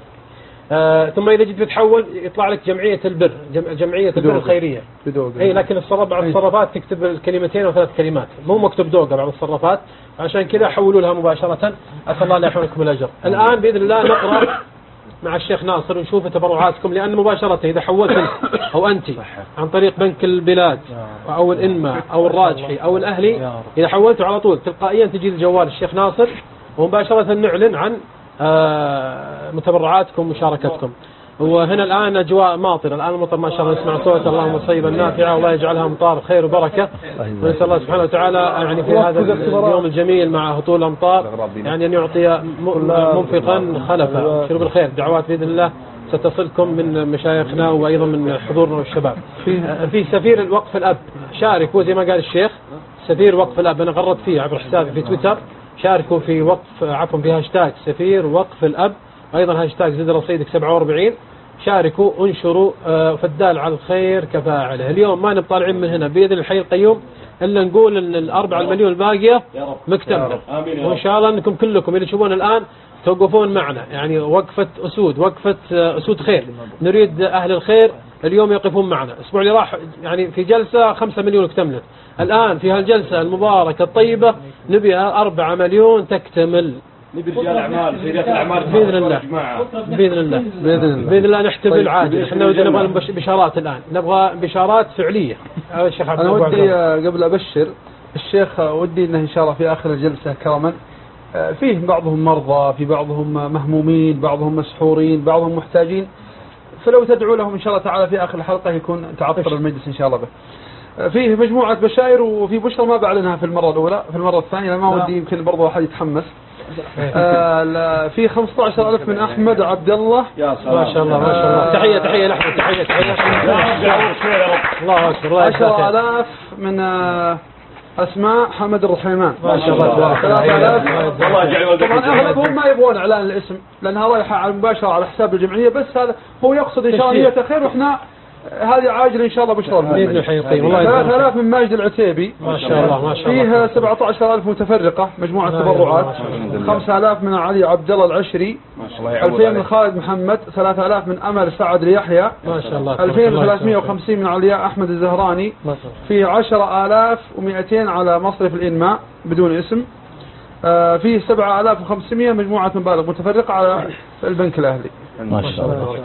آه ثم إذا جيت بتحول يطلع لك جمعية البر، جمعية البر الخيرية. أي لكن الصرف بعض الصرفات تكتب الكلمتين أو ثلاث كلمات، مو مكتوب دوقة بعض الصرفات، عشان كذا حولوا لها مباشرة. أسأل الله لا يحرمكم الأجر. الآن بإذن الله نقرأ مع الشيخ ناصر ونشوف تبرعاتكم، لأن مباشرة إذا حولت أنت أو أنت عن طريق بنك البلاد أو الإنماء أو الراجحي أو الأهلي، إذا حولتوا على طول تلقائيا تجي الجوال الشيخ ناصر ومباشرة نعلن عن آه متبرعاتكم ومشاركتكم. وهنا الآن أجواء ماطرة، الآن المطر ما شاء الله نسمع صوت، اللهم صيبا نافعا والله يجعلها امطار خير وبركة. ونسأل الله سبحانه وتعالى يعني في هذا اليوم الجميل مع هطول الأمطار يعني أن يعطي منفقا خلفا. شرب الخير، دعوات بإذن الله ستصلكم من مشايخنا وأيضا من حضورنا والشباب. في سفير الوقف الأب شاركوا زي ما قال الشيخ، سفير وقف الأب أنا غردت فيه عبر حسابي في تويتر، شاركوا في وقف عفوا في هاشتاج سفير وقف الأب، أيضا هاشتاج زد رصيدك سبعة وأربعين، شاركوا انشروا فالدال على الخير كفاعله. اليوم ما نبطالعين من هنا بإذن الحي القيوم إلا نقول أن الأربعة المليون الباقية مكتملة، وإن شاء الله أنكم كلكم اللي تشوفون الآن توقفون معنا، يعني وقفة أسود، وقفة أسود خير، نريد أهل الخير اليوم يقفون معنا. الأسبوع اللي راح يعني في جلسة خمسة مليون اكتملت، الآن في هالجلسة المباركة الطيبة نبيها أربعة مليون تكتمل. نبي رجال أعمال سيدات الأعمال بإذن الله بإذن الله بإذن الله بإذن الله نحتفل عادي. احنا نبغى بشارات الآن، نبغى بشارات فعلية. الشيخ أنا ودي قبل أبشر الشيخ ودي أنه إن شاء الله في آخر الجلسة كرما فيه بعضهم مرضى، في بعضهم مهمومين، بعضهم مسحورين، بعضهم محتاجين، فلو تدعو لهم إن شاء الله تعالى في آخر الحلقة يكون تعطر المجلس إن شاء الله به. فيه مجموعة بشائر وفي بشرى ما بعلنها في المرة الأولى، في المرة الثانية ما ودي يمكن برضو واحد يتحمس. آه في خمسة عشر ألف من أحمد عبد الله. ما شاء الله ما شاء الله. تحية تحية لأحمد، تحية تحية. الله أكبر. الله يجزاك. عشرة آلاف من آه أسماء حمد الرحيمان. ما شاء الله تبارك الله. طبعا أغلبهم ما يبغون إعلان الاسم لأنها رايحة على المباشرة على حساب الجمعية، بس هذا هو يقصد إن شاء الله نية خير، وإحنا هذه عاجل إن شاء الله بشرى بإذن الحقيقي. والله ثلاثة آلاف من ماجد العتيبي. ما شاء الله ما شاء الله. فيه سبعة عشر ألف متفرقة مجموعة تبرعات. خمسة آلاف من علي عبد الله العشري. ألفين من خالد محمد. ثلاثة آلاف من أمل سعد ليحيى. ما شاء الله. ألفين وثلاثمائة وخمسين من علياء أحمد الزهراني. في عشرة آلاف ومئتين على مصرف الإنماء بدون اسم. آه فيه سبعة آلاف وخمسمائة مجموعة مبالغ متفرقة على البنك الأهلي. ما شاء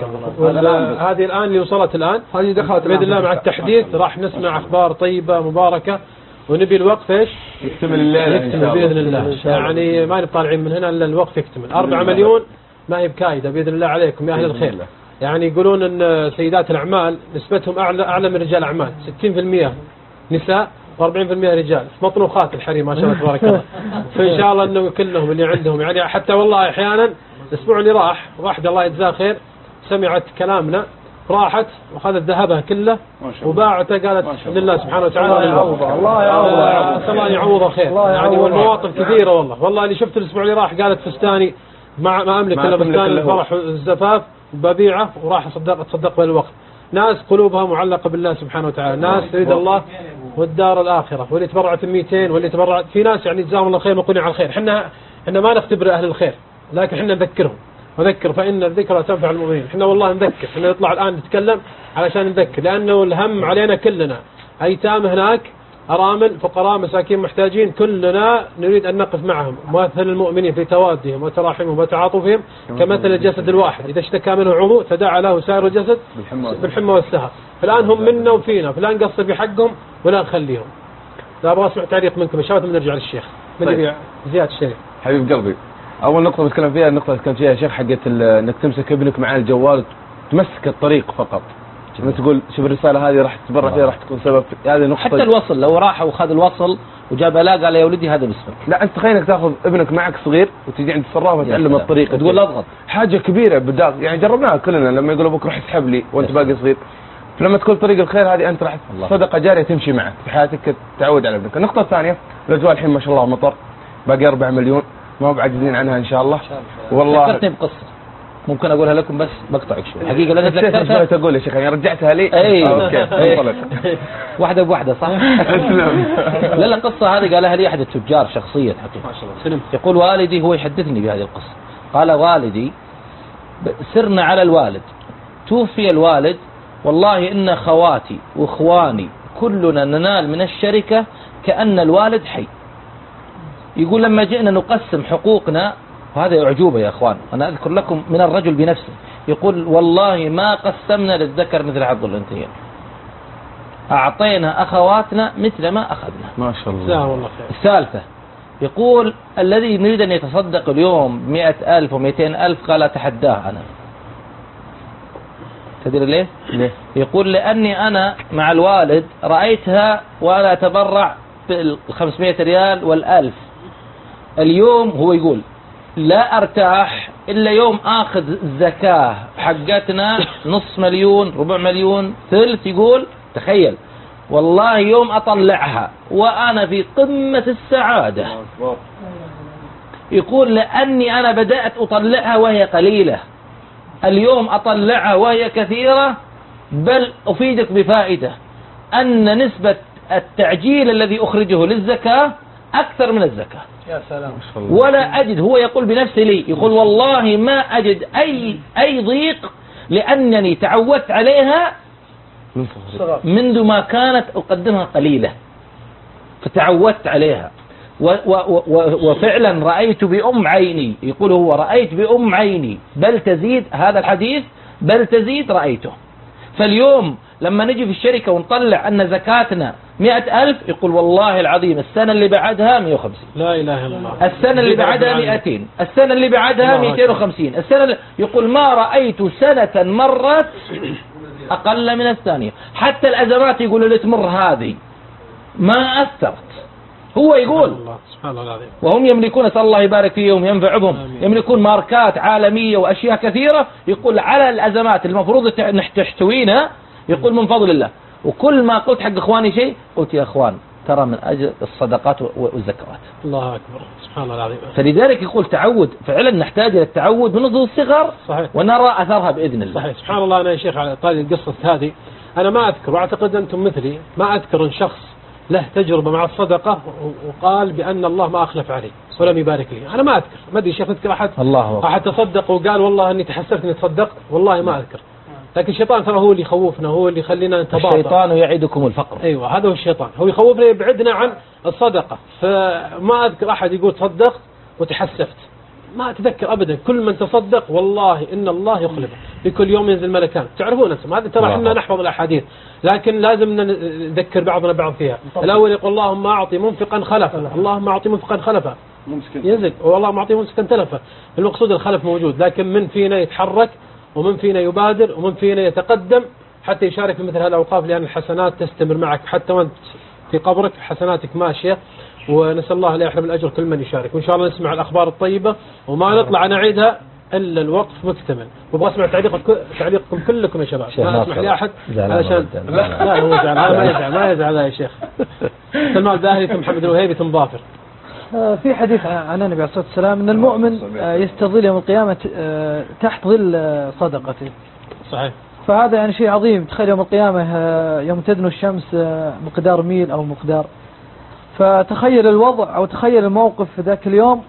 الله. هذه الآن اللي وصلت الآن هذه دخلت بإذن الله مع التحديث راح نسمع أخبار طيبة مباركة، ونبي الوقف إيش يكتمل الليلة يكتمل بإذن الله. يعني ما نبي طالعين من هنا إلا الوقف يكتمل. أربعة مليون ما هي بكايدة بإذن الله عليكم يا أهل الخير. يعني يقولون أن سيدات الأعمال نسبتهم أعلى أعلى من رجال الأعمال، ستين بالمئة نساء وأربعين بالمئة رجال، مطروخات الحريم ما شاء الله تبارك الله. فإن شاء الله أنه كلهم اللي عندهم، يعني حتى والله أحيانا الأسبوع اللي راح واحدة الله يجزاها خير سمعت كلامنا راحت وأخذت ذهبها كله وباعته، قالت لله سبحانه وتعالى الله يعوضها. الله يعوضها. الله يعوضها خير. يعني والمواقف كثيرة والله. والله اللي شفت الأسبوع اللي راح قالت فستاني ما ما أملك إلا بستان الفرح والزفاف وببيعه وراح أصدق تصدق بالوقت. ناس قلوبها معلقة بالله سبحانه وتعالى، ناس تريد الله والدار الآخرة، واللي تبرعت مئتين واللي تبرعت في ناس يعني جزاهم الله خير وقنع على الخير. احنا احنا ما نختبر أهل الخير لكن احنا نذكرهم، وذكر فإن الذكرى تنفع المؤمنين. احنا والله نذكر، احنا نطلع الآن نتكلم علشان نذكر، لأنه الهم علينا كلنا، أيتام هناك، أرامل، فقراء، مساكين، محتاجين، كلنا نريد أن نقف معهم. مثل المؤمنين في توادهم وتراحمهم وتعاطفهم كمثل الجسد الواحد، إذا اشتكى منه عضو تداعى له سائر الجسد بالحمى والسهر. فالآن هم منا وفينا، فلا نقصر بحقهم ولا نخليهم. لا أبغى أسمع تعليق منكم إن شاء الله، نرجع للشيخ من يبيع زياد الشريف. حبيب قلبي، أول نقطة بتكلم فيها النقطة اللي كان فيها يا شيخ حقت إنك تمسك ابنك مع الجوال تمسك الطريق فقط. لما تقول شوف الرسالة هذه راح تتبرع فيها راح تكون سبب في هذه نقطة. حتى الوصل لو راح وخذ الوصل وجاب لا قال يا ولدي هذا باسمك. لا أنت تخيل إنك تأخذ ابنك معك صغير وتجي عند الصراف وتعلم الطريق تقول اضغط. حاجة كبيرة بداخل، يعني جربناها كلنا لما يقول أبوك روح اسحب لي وأنت باقي صغير. فلما تكون طريق الخير هذه أنت راح صدقة جارية تمشي معك في حياتك تعود على ابنك. النقطة الثانية الأجواء الحين ما شاء الله مطر، باقي أربعة مليون ما هو بعجزين عنها إن شاء الله. والله ذكرتني بقصة ممكن أقولها لكم بس بقطعك شوي حقيقة لا تذكرتها. تقول يا شيخ يعني رجعتها لي. أي أوكي. واحدة بواحدة صح. لا لا القصة هذه قالها لي أحد التجار شخصيا حقيقة. يقول والدي هو يحدثني بهذه القصة، قال والدي سرنا على الوالد، توفي الوالد، والله إن خواتي وإخواني كلنا ننال من الشركة كأن الوالد حي. يقول لما جئنا نقسم حقوقنا، وهذا أعجوبة يا أخوان، أنا أذكر لكم من الرجل بنفسه يقول والله ما قسمنا للذكر مثل حظ الأنثيين، أعطينا أخواتنا مثل ما أخذنا. ما شاء الله. جزاه الله خير. الثالثة يقول الذي يريد أن يتصدق اليوم بمئة ألف ومئتين ألف قال أتحداه أنا. تدري ليه؟ ليه؟ يقول لأني أنا مع الوالد رأيتها وأنا أتبرع بالخمسمائة ريال والألف. اليوم هو يقول لا أرتاح إلا يوم آخذ الزكاة حقتنا نص مليون ربع مليون ثلث. يقول تخيل والله يوم أطلعها وأنا في قمة السعادة. يقول لأني أنا بدأت أطلعها وهي قليلة، اليوم أطلعها وهي كثيرة، بل أفيدك بفائدة أن نسبة التعجيل الذي أخرجه للزكاة أكثر من الزكاة. يا سلام. ولا أجد، هو يقول بنفسه لي يقول والله ما أجد أي أي ضيق لأنني تعودت عليها منذ ما كانت أقدمها قليلة فتعودت عليها. و و و وفعلا رأيت بأم عيني، يقول هو رأيت بأم عيني بل تزيد، هذا الحديث بل تزيد رأيته. فاليوم لما نجي في الشركة ونطلع أن زكاتنا مئة ألف يقول والله العظيم السنة اللي بعدها مئة وخمسين. لا إله إلا الله. السنة اللي بعدها مئتين، السنة اللي بعدها مئتين وخمسين، السنة اللي يقول ما رأيت سنة مرت أقل من الثانية. حتى الأزمات يقولوا اللي تمر هذه ما أثرت. هو يقول الله سبحان الله العظيم. وهم يملكون، أسأل الله يبارك فيهم ينفعهم، يملكون ماركات عالمية وأشياء كثيرة. يقول على الأزمات المفروض تحتوينها يقول من فضل الله. وكل ما قلت حق إخواني شيء قلت يا إخوان ترى من أجل الصدقات والزكوات. الله أكبر سبحان الله العظيم. فلذلك يقول تعود، فعلا نحتاج إلى التعود منذ الصغر. صحيح. ونرى أثرها بإذن الله. صحيح. سبحان الله. أنا يا شيخ على طاري القصة هذه أنا ما أذكر، وأعتقد أنتم مثلي ما أذكر أن شخص له تجربة مع الصدقة وقال بأن الله ما أخلف عليه ولم يبارك لي. أنا ما أذكر. ما أدري شيخ أذكر أحد الله أحد تصدق وقال والله أني تحسرت أني تصدقت، والله ما أذكر. لكن الشيطان ترى هو اللي يخوفنا، هو اللي يخلينا نتباطأ. الشيطان يعيدكم الفقر. أيوة هذا هو الشيطان، هو يخوفنا يبعدنا عن الصدقة. فما أذكر أحد يقول تصدقت وتحسفت، ما أتذكر أبدا. كل من تصدق والله إن الله يخلفه، في كل يوم ينزل ملكان. تعرفون أنتم هذا ترى احنا نحفظ الأحاديث، لكن لازم نذكر بعضنا بعض فيها. الأول يقول اللهم أعطي منفقا خلفا، اللهم أعطي منفقا خلفا ينزل، والله ما أعطي منفقا تلفا. المقصود الخلف موجود، لكن من فينا يتحرك ومن فينا يبادر ومن فينا يتقدم حتى يشارك في مثل هذه الأوقاف، لأن الحسنات تستمر معك حتى وانت في قبرك، حسناتك ماشية. ونسأل الله لا يحرم الأجر كل من يشارك. وإن شاء الله نسمع الأخبار الطيبة وما نطلع نعيدها إلا الوقف مكتمل. وابغى أسمع تعليقكم تعليقكم كلكم يا شباب، ما أسمح لأحد علشان لا هو يزعل، ما يزعل ما يزعل يا شيخ. سلمان الداهلي ثم محمد الوهيبي ثم ظافر. في حديث عن النبي عليه الصلاة والسلام أن المؤمن يستظل يوم القيامة تحت ظل صدقته. صحيح. فهذا يعني شيء عظيم. تخيل يوم القيامة يوم تدنو الشمس مقدار ميل أو مقدار، فتخيل الوضع أو تخيل الموقف في ذاك اليوم،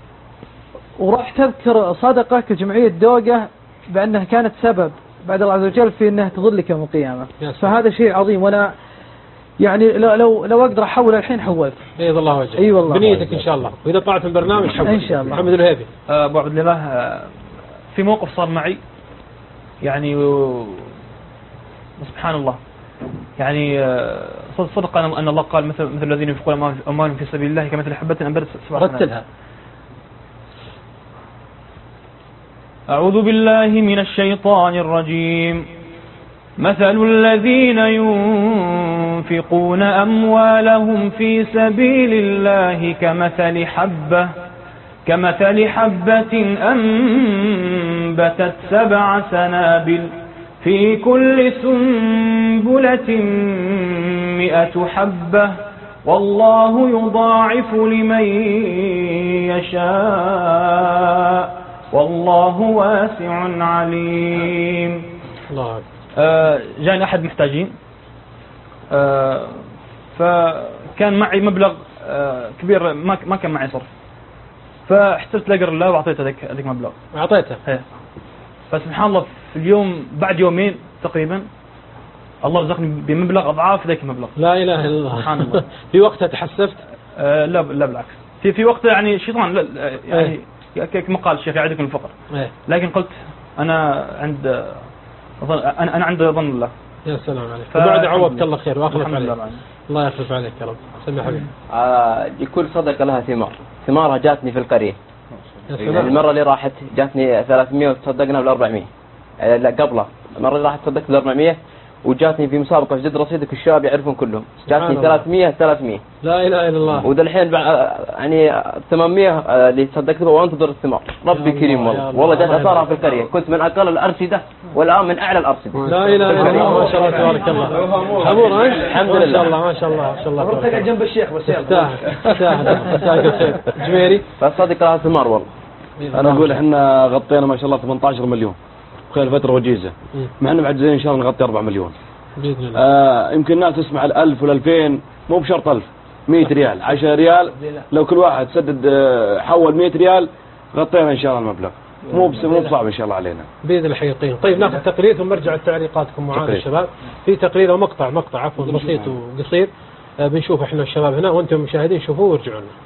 وراح تذكر صدقة كجمعية دوقة بأنها كانت سبب بعد الله عز وجل في أنها تظلك يوم القيامة. فهذا شيء عظيم. وأنا يعني لو لو, لو أقدر أحول الحين حولت. بيض الله وجهك. أي والله. بنيتك إن شاء الله، وإذا طلعت من برنامج حول إن شاء الله. محمد الوهيبي. أبو عبد الله في موقف صار معي يعني سبحان الله، يعني صدق أن الله قال مثل مثل الذين ينفقون أموالهم في سبيل الله كمثل حبة أنبتت سبع سنابل. رتلها. أعوذ بالله من الشيطان الرجيم. مثل الذين ينفقون أموالهم في سبيل الله كمثل حبة كمثل حبة أنبتت سبع سنابل في كل سنبلة مئة حبة والله يضاعف لمن يشاء والله واسع عليم. الله. آه جاني أحد محتاجين، آه فكان معي مبلغ آه كبير ما ما كان معي صرف، فاحتجت لأجر الله وأعطيته ذاك ذاك مبلغ. أعطيته. إيه. فسبحان الله في اليوم بعد يومين تقريبا الله رزقني بمبلغ أضعاف ذاك المبلغ. لا إله إلا الله. سبحان الله. في وقتها تحسفت؟ آه لا لا بالعكس. في في وقت يعني الشيطان لا يعني إيه؟ كما قال الشيخ يعدكم الفقر. إيه؟ لكن قلت أنا عند أنا أنا عند ظن الله. يا سلام عليك. فبعد عوضك الله خير وأخلف عليك. الله, الله يخلف عليك يا رب. سمع حبيبي. آه لكل صدقة لها ثمار. ثمارها جاتني في القرية. يعني المرة اللي راحت جاتني ثلاثمئة وتصدقنا بالأربعمية. لا قبله المرة اللي راحت تصدقت بالأربعمية، وجاتني في مسابقة في جد رصيدك الشباب يعرفون كلهم، جاتني ثلاثمئة ثلاثمئة. لا إله إلا الله. وذا الحين يعني ثمانمئة اللي تصدقت بها وانتظر الثمار. ربي كريم والله، والله جات أثارها في القرية. كنت من أقل الأرصدة والآن من أعلى الأرصدة. لا إله إلا الله. ما شاء الله تبارك الله. حبور أنت؟ الحمد لله. ما شاء الله ما شاء الله. أبغى تقعد جنب الشيخ بس. سهل سهل سهل خير. جميري. فالصدقة لها ثمار والله. أنا أقول إحنا غطينا ما شاء الله ثمانية عشر مليون خلال فترة وجيزة، مع إنه معجزين إن شاء الله نغطي أربعة مليون بإذن الله. آه يمكن الناس تسمع الألف والألفين، مو بشرط ألف، مئة ريال، عشرة ريال، لو كل واحد سدد آه حول مئة ريال غطينا إن شاء الله المبلغ. مو بس مو بصعب إن شاء الله علينا بإذن الحقيقين. طيب ناخذ تقرير ثم نرجع لتعليقاتكم معانا الشباب. في تقرير ومقطع مقطع عفوا بسيط وقصير آه بنشوف إحنا الشباب هنا وأنتم المشاهدين شوفوه وارجعوا لنا.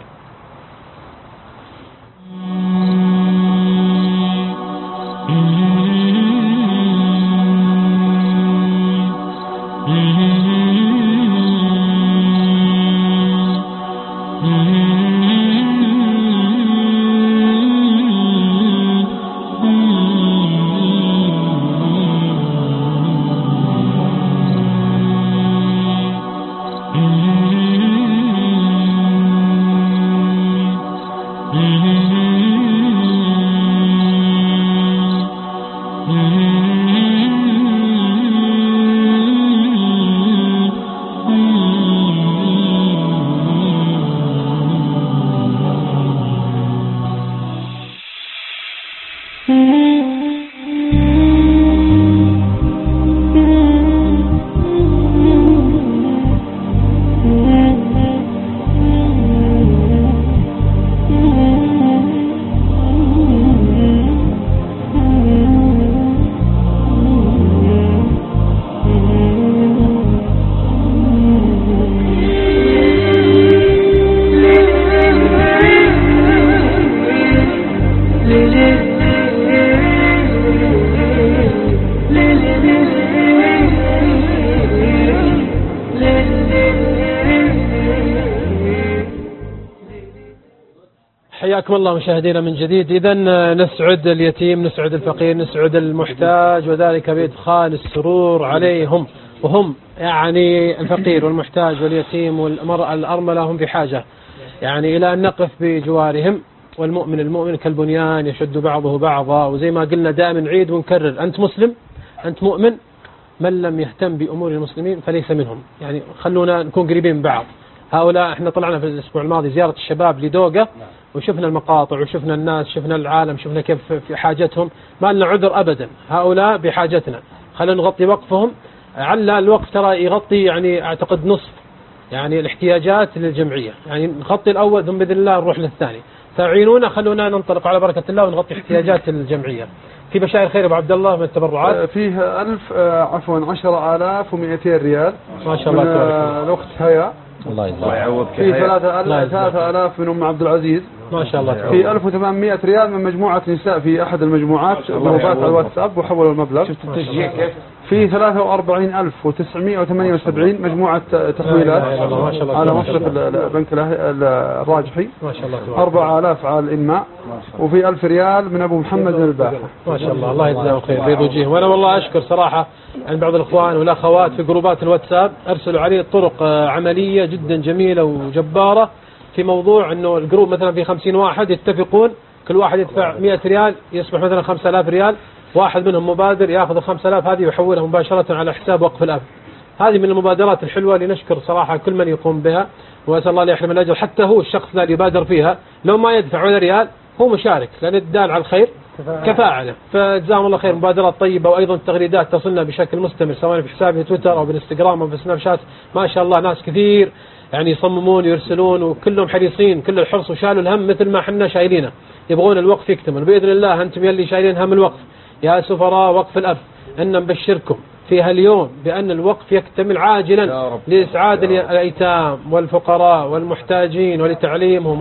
حياكم الله مشاهدينا من جديد. إذا نسعد اليتيم، نسعد الفقير، نسعد المحتاج، وذلك بإدخال السرور عليهم، وهم يعني الفقير والمحتاج واليتيم والمرأة الأرملة هم بحاجة يعني إلى أن نقف بجوارهم. والمؤمن المؤمن كالبنيان يشد بعضه بعضا، وزي ما قلنا دائما نعيد ونكرر، أنت مسلم، أنت مؤمن، من لم يهتم بأمور المسلمين فليس منهم. يعني خلونا نكون قريبين من بعض. هؤلاء احنا طلعنا في الأسبوع الماضي زيارة الشباب لدوقة، وشفنا المقاطع وشفنا الناس، شفنا العالم، شفنا كيف في حاجتهم، ما لنا عذر أبدا، هؤلاء بحاجتنا، خلينا نغطي وقفهم. عل الوقف ترى يغطي يعني أعتقد نصف يعني الاحتياجات للجمعية، يعني نغطي الأول ثم بإذن الله نروح للثاني، فعينونا خلونا ننطلق على بركة الله ونغطي احتياجات الجمعية. في بشائر خير أبو عبد الله من التبرعات فيه ألف عفوا عشرة آلاف ومئتين ريال ما شاء الله من الأخت هيا، الله يعوضك. في ثلاثة آلاف ثلاثة آلاف من أم عبد العزيز ما شاء الله. في ألف وثمانمئة ريال من مجموعة نساء في أحد المجموعات جروبات على الواتساب وحولوا المبلغ. شفت التشجيع كيف؟ في ثلاثة وأربعين ألف وتسعمئة وثمانية وسبعين مجموعة تحويلات على مصرف البنك الراجحي، ما شاء الله. أربعة آلاف على الإنماء، وفي ألف ريال من أبو محمد الباحة. ما شاء الله، الله يجزاه خير بيض وجهه. وأنا والله أشكر صراحة عن بعض الإخوان والأخوات في جروبات الواتساب أرسلوا علي طرق عملية جدا جميلة وجبارة في موضوع أنه الجروب مثلا في خمسين واحد يتفقون كل واحد يدفع مئة ريال يصبح مثلا خمسة آلاف ريال، واحد منهم مبادر ياخذ الخمسة آلاف هذه ويحولها مباشرة على حساب وقف الأب. هذه من المبادرات الحلوة اللي نشكر صراحة كل من يقوم بها، وأسأل الله ليحرم الأجر. حتى هو الشخص الذي يبادر فيها لو ما يدفع ولا ريال هو مشارك، لأن الدال على الخير كفاعله. فجزاهم الله خير، مبادرات طيبة. وأيضا التغريدات تصلنا بشكل مستمر سواء في حسابي تويتر أو بالانستغرام أو بالسناب شات، ما شاء الله ناس كثير يعني يصممون يرسلون وكلهم حريصين كل الحرص وشالوا الهم مثل ما حنا شايلينه، يبغون الوقف يكتمل بإذن الله. أنتم يلي شايلين هم الوقف يا سفراء وقف الأب، إن نبشركم في هاليوم بأن الوقف يكتمل عاجلا لإسعاد الأيتام والفقراء والمحتاجين ولتعليمهم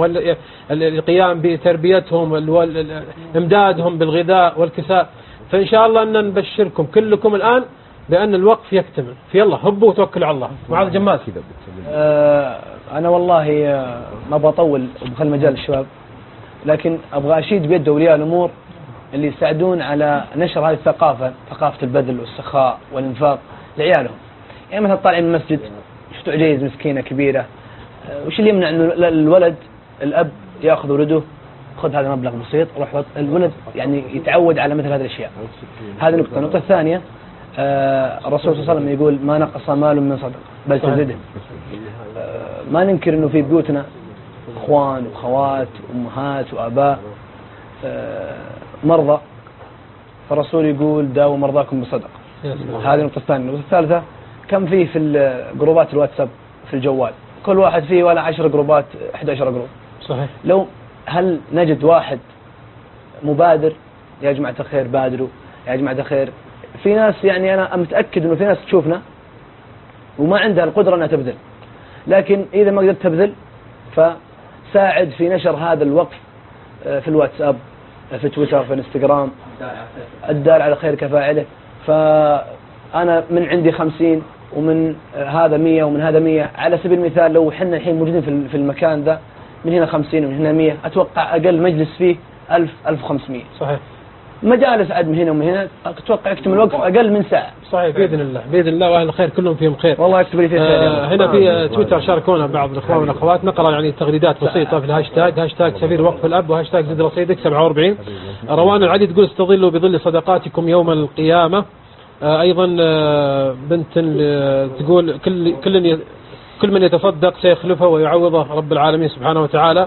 والقيام بتربيتهم وإمدادهم بالغذاء والكساء. فإن شاء الله أن نبشركم كلكم الآن بأن الوقف يكتمل. في الله هبوا وتوكلوا على الله. معاذ جمال. آه أنا والله آه ما بطول وبخل مجال الشباب، لكن أبغى أشيد بيد أولياء الأمور اللي يساعدون على نشر هذه الثقافة، ثقافة البذل والسخاء والإنفاق لعيالهم. يعني مثلا طالعين من المسجد شفتوا عجيز مسكينة كبيرة، آه وش اللي يمنع أنه الولد الأب يأخذ ولده خذ هذا مبلغ بسيط روح الولد يعني يتعود على مثل هذه الأشياء. هذه نقطة. النقطة الثانية آه الرسول صلى الله عليه وسلم يقول ما نقص مال من صدقة بل تزيده. آه ما ننكر أنه في بيوتنا إخوان وخوات وأمهات وآباء آه مرضى، فالرسول يقول داووا مرضاكم بصدقة. هذه النقطة الثانية. النقطة الثالثة كم فيه في جروبات الواتساب في الجوال، كل واحد فيه ولا عشر جروبات أحد عشر جروب. صحيح. لو هل نجد واحد مبادر يا جماعة الخير بادروا يا جماعة الخير. في ناس يعني أنا متأكد إنه في ناس تشوفنا وما عندها القدرة أنها تبذل، لكن إذا ما قدرت تبذل فساعد في نشر هذا الوقف في الواتساب في تويتر في الانستغرام، الدال على خير كفاعله. فأنا من عندي خمسين ومن هذا مية ومن هذا مية، على سبيل المثال لو حنا الحين موجودين في المكان ذا من هنا خمسين ومن هنا مية، أتوقع أقل مجلس فيه ألف ألف وخمسمية. صحيح. مجالس عد من هنا ومن هنا أتوقع يكتمل الوقف أقل من ساعة. صحيح بإذن الله بإذن الله، وأهل الخير كلهم فيهم خير. والله يكتب لي فيه خير. آه هنا في تويتر شاركونا بعض الإخوان والأخوات، نقرأ يعني تغريدات بسيطة في الهاشتاج هاشتاج سفير وقف الأب وهاشتاج زد رصيدك سبعة وأربعين. روان العدي تقول استظلوا بظل صدقاتكم يوم القيامة. آه أيضا آه بنت تقول كل كل كل من يتصدق سيخلفه ويعوضه رب العالمين سبحانه وتعالى.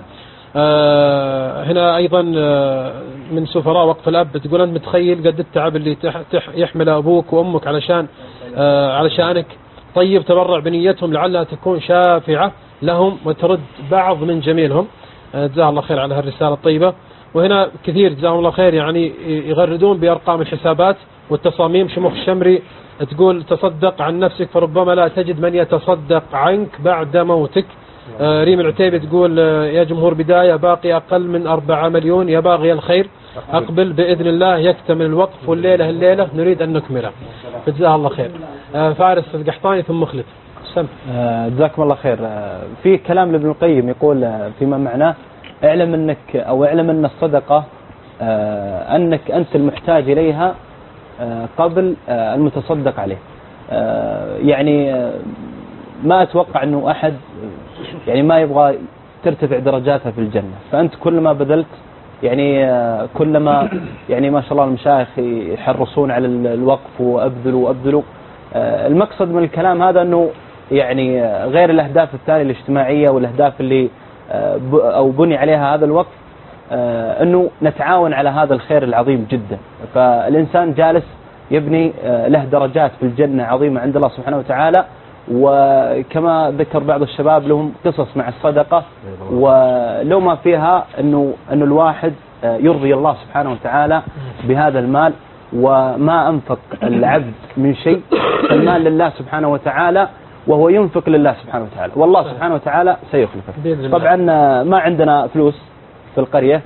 آه هنا أيضا آه من سفراء وقف الأب تقول أنت متخيل قد التعب اللي تح تح يحمل أبوك وأمك علشان آه علشانك، طيب تبرع بنيتهم لعلها تكون شافعة لهم وترد بعض من جميلهم. آه جزاه الله خير على هالرسالة الطيبة. وهنا كثير جزاهم الله خير يعني يغردون بأرقام الحسابات والتصاميم. شموخ الشمري تقول تصدق عن نفسك فربما لا تجد من يتصدق عنك بعد موتك. آه ريم العتيبي تقول آه يا جمهور بداية باقي أقل من أربعة مليون يا باغي الخير أقبل بإذن الله يكتمل الوقف والليلة الليلة نريد أن نكمله. فجزاه الله خير. آه فارس القحطاني ثم خلد. آه جزاكم الله خير. آه في كلام لابن القيم يقول آه فيما معناه اعلم أنك أو اعلم أن الصدقة آه أنك أنت المحتاج إليها آه قبل آه المتصدق عليه. آه يعني آه ما أتوقع أنه أحد يعني ما يبغى ترتفع درجاتها في الجنة، فأنت كلما بذلت يعني آه كلما يعني ما شاء الله المشايخ يحرصون على الوقف وأبذلوا وأبذلوا. آه المقصد من الكلام هذا أنه يعني غير الأهداف الثانية الاجتماعية والأهداف اللي أو بني عليها هذا الوقف، أنه نتعاون على هذا الخير العظيم جدا. فالإنسان جالس يبني له درجات في الجنة عظيمة عند الله سبحانه وتعالى. وكما ذكر بعض الشباب لهم قصص مع الصدقة، ولو ما فيها أنه, أنه الواحد يرضي الله سبحانه وتعالى بهذا المال، وما أنفق العبد من شيء فالمال لله سبحانه وتعالى، وهو ينفق لله سبحانه وتعالى، والله سبحانه وتعالى سيخلفه. طبعا ما عندنا فلوس في القرية،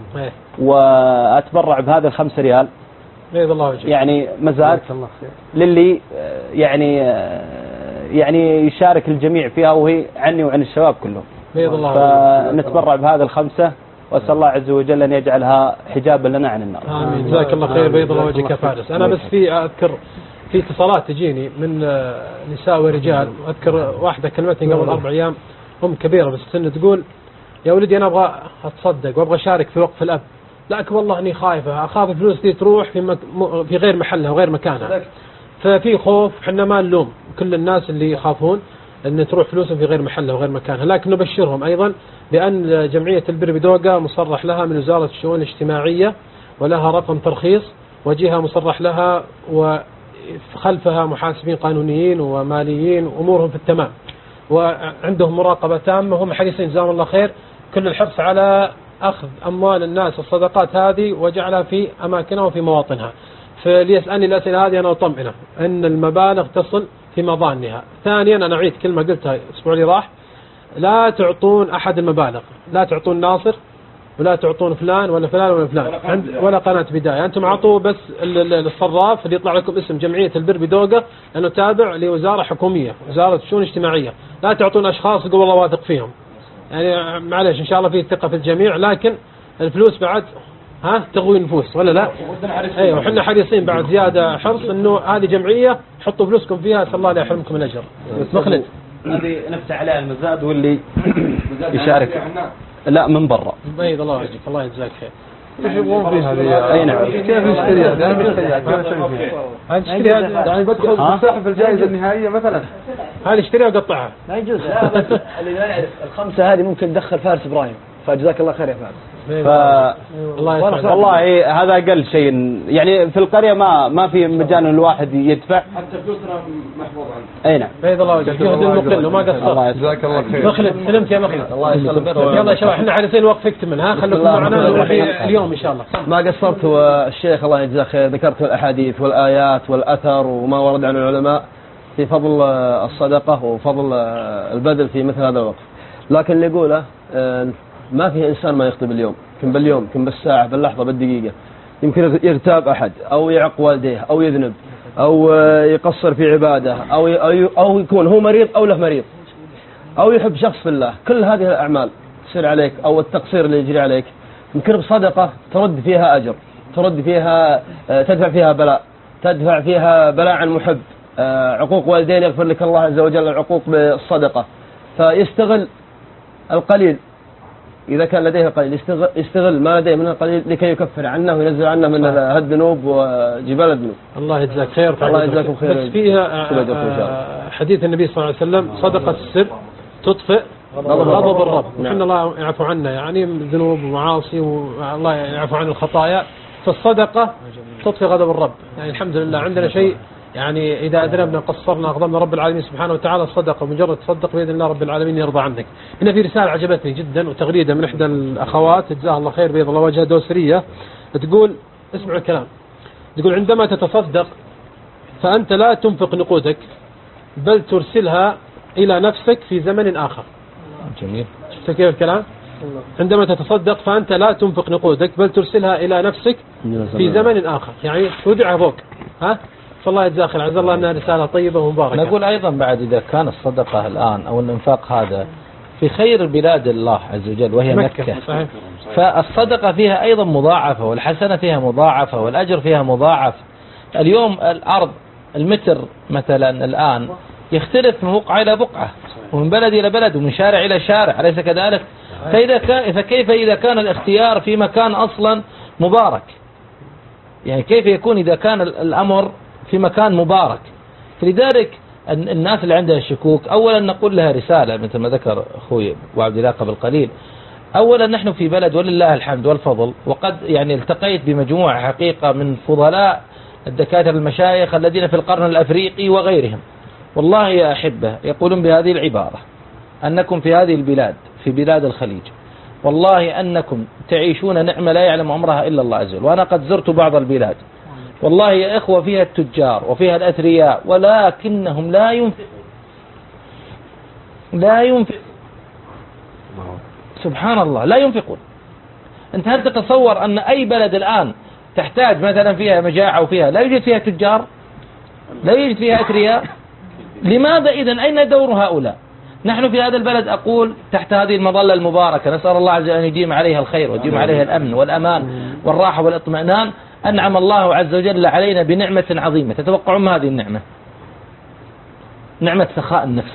وأتبرع بهذا الخمسة ريال يعني مزاد للي يعني يعني يشارك الجميع فيها، وهي عني وعن الشباب كلهم. فنتبرع بهذا الخمسة، وأسأل الله عز وجل أن يجعلها حجابا لنا عن النار. آمين. جزاك الله خير، بيض الله وجهك يا فارس. أنا بس في أذكر في اتصالات تجيني من نساء ورجال. أذكر واحدة كلمتني قبل أربع أيام، أم كبيرة بالسن، تقول يا ولدي أنا أبغى أتصدق وأبغى أشارك في وقف الأب، لكن والله إني خايفة، أخاف الفلوس دي تروح في, مك... في غير محلها وغير مكانها. ففي خوف، حنا ما نلوم كل الناس اللي يخافون أن تروح فلوسهم في غير محلها وغير مكانها، لكن نبشرهم أيضا بأن جمعية البر بدوقة مصرح لها من وزارة الشؤون الاجتماعية، ولها رقم ترخيص، وجهة مصرح لها، وخلفها محاسبين قانونيين وماليين، أمورهم في التمام، وعندهم مراقبة تامة، هم حريصين جزاهم الله خير كل الحرص على أخذ أموال الناس الصدقات هذه وجعلها في أماكنها وفي مواطنها. فليسألني الأسئلة هذه أنا أطمئنه أن المبالغ تصل في مظانها. ثانيا أنا أعيد كلمة قلتها الأسبوع اللي راح، لا تعطون أحد المبالغ، لا تعطون ناصر ولا تعطون فلان ولا فلان ولا فلان ولا قناة بداية، أنتم عطوا بس الصراف اللي يطلع لكم اسم جمعية البر بدوقة، لأنه تابع لوزارة حكومية، وزارة الشؤون الاجتماعية. لا تعطون أشخاص يقول والله واثق فيهم، يعني معلش إن شاء الله فيه ثقة في الجميع، لكن الفلوس بعد ها تغوي نفوس ولا لا؟ ايوه، وحنا حريصين بعد زيادة حرص انه هذه جمعية حطوا فلوسكم فيها، اسال الله لا يحرمكم من الاجر. مخلد هذه نفتح عليها المزاد واللي يشارك لا من برا. بيض الله وجهك، الله يجزاك خير. ايش يبغون فيها هذه؟ اي نعم. كيف نشتريها؟ انا مشتريها، كيف اسوي فيها؟ هنشتريها يعني بدخل بساحب الجائزة النهائية مثلا، هذه اشتريها وقطعها. لا يجوز. اللي لا يعرف الخمسة هذه ممكن تدخل فارس إبراهيم، فجزاك الله خير يا فارس. ف... والله هذا أقل شيء، يعني في القرية ما ما في مجال الواحد يدفع، حتى فلوسنا محفوظ عنه. أي نعم. بيض الله وجهك، جهد المقل وما قصر. جزاك الله خير. مخلد سلمت يا مخلد. الله يسلمك. يلا يا شباب احنا حريصين وقف يكتمل، ها خليكم معنا اليوم إن شاء الله. ما قصرت، والشيخ الله يجزاه خير ذكرت الأحاديث والآيات والأثر وما ورد عن العلماء في فضل الصدقة وفضل البذل في مثل هذا الوقت. لكن اللي يقوله ما في إنسان ما يخطئ باليوم، يمكن باليوم، يمكن بالساعة، باللحظة، بالدقيقة. يمكن يغتاب أحد أو يعق والديه أو يذنب أو يقصر في عبادة أو أو يكون هو مريض أو له مريض أو يحب شخص في الله. كل هذه الأعمال تصير عليك أو التقصير اللي يجري عليك يمكن بصدقة ترد فيها أجر، ترد فيها تدفع فيها بلاء، تدفع فيها بلاء عن محب، عقوق والدين يغفر لك الله عز وجل العقوق بالصدقة. فيستغل القليل إذا كان لديه قليل، يستغل, يستغل ما لديه من القليل لكي يكفر عنه وينزل عنه من الذنوب وجبال الذنوب. الله يجزاك خير. الله يجزاكم خير. بس فيها حديث النبي صلى الله عليه وسلم صدقة السر تطفئ غضب الرب، وحنا الله يعفو عنا يعني ذنوب ومعاصي، والله يعفو عن الخطايا، فالصدقة تطفئ غضب الرب. يعني الحمد لله عندنا شيء، يعني إذا أذنبنا قصرنا أغضبنا رب العالمين سبحانه وتعالى الصدقة، مجرد تصدق بإذن الله رب العالمين يرضى عنك. هنا في رسالة عجبتني جدا وتغريدة من إحدى الأخوات جزاها الله خير بيض الله وجهها، دوسرية، تقول اسمعوا الكلام، تقول عندما تتصدق فأنت لا تنفق نقودك بل ترسلها إلى نفسك في زمن آخر. جميل. شفت كيف الكلام؟ عندما تتصدق فأنت لا تنفق نقودك بل ترسلها إلى نفسك في زمن آخر، يعني تودعها فوق. ها؟ فالله يجزاه خير، عز الله أنها رسالة طيبة ومباركة. نقول أيضا بعد إذا كان الصدقة الآن أو الإنفاق هذا في خير بلاد الله عز وجل وهي مكة, مكة. فالصدقة فيها أيضا مضاعفة والحسنة فيها مضاعفة والأجر فيها مضاعف. اليوم الأرض المتر مثلا الآن يختلف من بقعة إلى بقعة ومن بلد إلى بلد ومن شارع إلى شارع، أليس كذلك؟ فإذا كان فكيف إذا كان الاختيار في مكان أصلا مبارك؟ يعني كيف يكون إذا كان الأمر في مكان مبارك؟ فلذلك الناس اللي عندها شكوك أولا نقول لها رسالة مثل ما ذكر أخوي وعبد الله قبل قليل. أولا نحن في بلد ولله الحمد والفضل، وقد يعني التقيت بمجموعة حقيقة من فضلاء الدكاترة المشايخ الذين في القرن الأفريقي وغيرهم، والله يا أحبة يقولون بهذه العبارة: أنكم في هذه البلاد في بلاد الخليج والله أنكم تعيشون نعمة لا يعلم أمرها إلا الله عز وجل. وأنا قد زرت بعض البلاد والله يا إخوة فيها التجار وفيها الأثرياء ولكنهم لا ينفقون لا ينفقون سبحان الله لا ينفقون. أنت هل تتصور أن أي بلد الآن تحتاج مثلا فيها مجاعة وفيها لا يوجد فيها تجار لا يوجد فيها أثرياء؟ لماذا إذن أين دور هؤلاء؟ نحن في هذا البلد أقول تحت هذه المظلة المباركة نسأل الله عز وجل أن يديم عليها الخير ويديم عليها الأمن والأمان والراحة والاطمئنان. أنعم الله عز وجل علينا بنعمة عظيمة. تتوقعون ما هذه النعمة؟ نعمة سخاء النفس.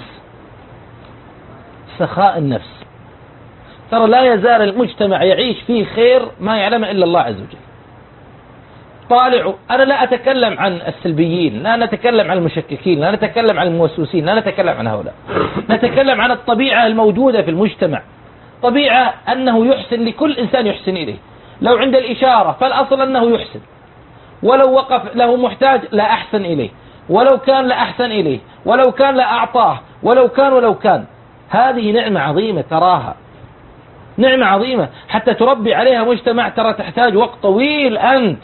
سخاء النفس. ترى لا يزال المجتمع يعيش فيه خير ما يعلم إلا الله عز وجل. طالعوا، أنا لا أتكلم عن السلبيين، لا نتكلم عن المشككين، لا نتكلم عن الموسوسين، لا نتكلم عن هؤلاء، نتكلم عن الطبيعة الموجودة في المجتمع. طبيعة أنه يحسن لكل إنسان يحسن إليه. لو عند الإشارة فالأصل أنه يحسن، ولو وقف له محتاج لا أحسن إليه، ولو كان لا أحسن إليه، ولو كان لا أعطاه، ولو كان ولو كان. هذه نعمة عظيمة تراها، نعمة عظيمة حتى تربي عليها مجتمع. ترى تحتاج وقت طويل، أنت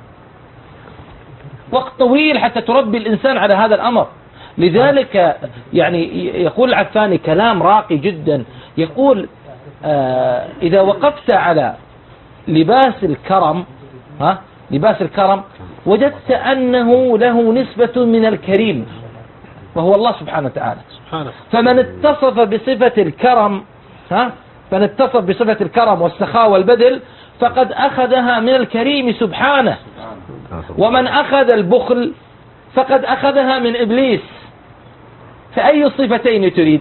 وقت طويل حتى تربي الإنسان على هذا الأمر. لذلك يعني يقول العفاني كلام راقي جدا، يقول آه إذا وقفت على لباس الكرم، ها لباس الكرم، وجدت أنه له نسبة من الكريم وهو الله سبحانه وتعالى. فمن اتصف بصفة الكرم، ها فمن اتصف بصفة الكرم والسخاء والبذل فقد أخذها من الكريم سبحانه. ومن أخذ البخل فقد أخذها من إبليس. فأي الصفتين تريد؟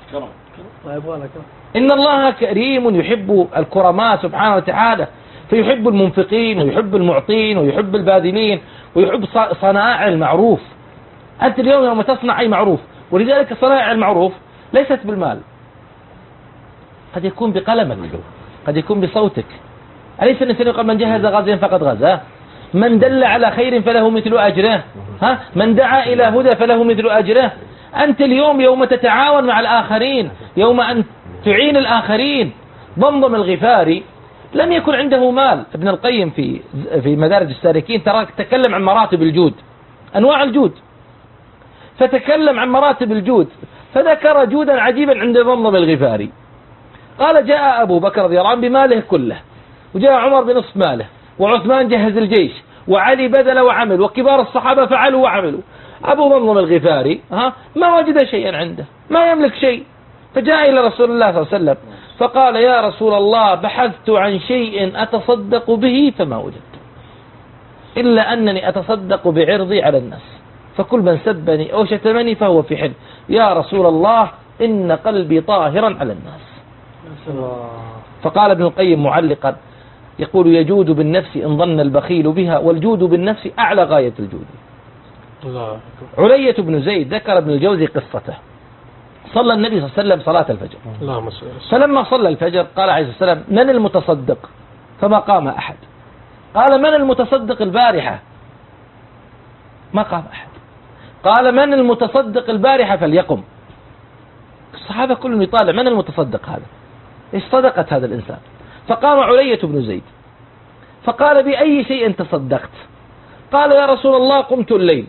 إن الله كريم يحب الكرماء سبحانه وتعالى، فيحب المنفقين ويحب المعطين ويحب الباذلين ويحب صنائع المعروف. أنت اليوم يوم تصنع أي معروف، ولذلك صنائع المعروف ليست بالمال، قد يكون بقلمك، قد يكون بصوتك. أليس الإنسان يقول من جهز غازيا فقد غزاه، من دل على خير فله مثل أجره، ها من دعا إلى هدى فله مثل أجره. أنت اليوم يوم تتعاون مع الآخرين، يوم أن تعين الآخرين. ضمضم الغفاري لم يكن عنده مال. ابن القيم في في مدارج السالكين ترى تكلم عن مراتب الجود، أنواع الجود، فتكلم عن مراتب الجود، فذكر جودا عجيبا عند ضمضم الغفاري. قال جاء أبو بكر رضي الله عنه بماله كله، وجاء عمر بنصف ماله، وعثمان جهز الجيش، وعلي بذل وعمل، وكبار الصحابة فعلوا وعملوا. أبو ضمضم الغفاري ها ما وجد شيئا عنده، ما يملك شيء. فجاء إلى رسول الله صلى الله عليه وسلم فقال يا رسول الله بحثت عن شيء أتصدق به فما وجدت، إلا أنني أتصدق بعرضي على الناس، فكل من سبني أو شتمني فهو في حل. يا رسول الله إن قلبي طاهرا على الناس. فقال ابن القيم معلقا يقول يجود بالنفس إن ظن البخيل بها، والجود بالنفس أعلى غاية الجود. علية بن زيد ذكر ابن الجوزي قصته. صلى النبي صلى الله عليه وسلم صلاة الفجر، فلما صلى الفجر قال عليه الصلاة والسلام من المتصدق؟ فما قام أحد. قال من المتصدق البارحة؟ ما قام أحد. قال من المتصدق البارحة فليقم. الصحابة كلهم يطالع من المتصدق هذا، إيش صدقت هذا الإنسان؟ فقام علية بن زيد فقال بأي شيء تصدقت؟ قال يا رسول الله قمت الليل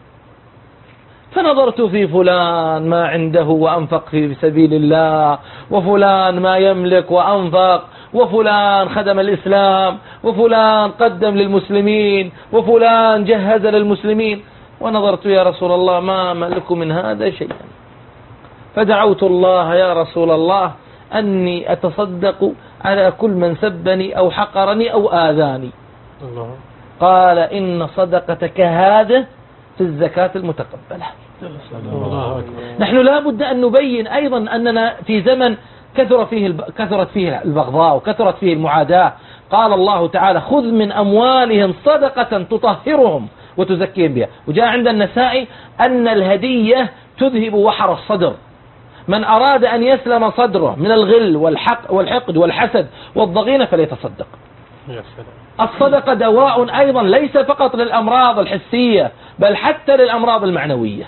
فنظرت في فلان ما عنده وأنفق في سبيل الله، وفلان ما يملك وأنفق، وفلان خدم الإسلام، وفلان قدم للمسلمين، وفلان جهز للمسلمين، ونظرت يا رسول الله ما ملك من هذا شيئا. فدعوت الله يا رسول الله أني أتصدق على كل من سبني أو حقرني أو آذاني. الله. قال إن صدقتك هذا في الزكاة المتقبلة. الله. نحن لا بد أن نبين أيضا أننا في زمن كثر فيه الب... كثرت فيه البغضاء وكثرت فيه المعاداة. قال الله تعالى خذ من أموالهم صدقة تطهرهم وتزكيهم بها. وجاء عند النسائي أن الهدية تذهب وحر الصدر. من أراد أن يسلم صدره من الغل والحق والحقد والحسد والضغينة فليتصدق. الصدقة دواء أيضا ليس فقط للأمراض الحسية بل حتى للأمراض المعنوية.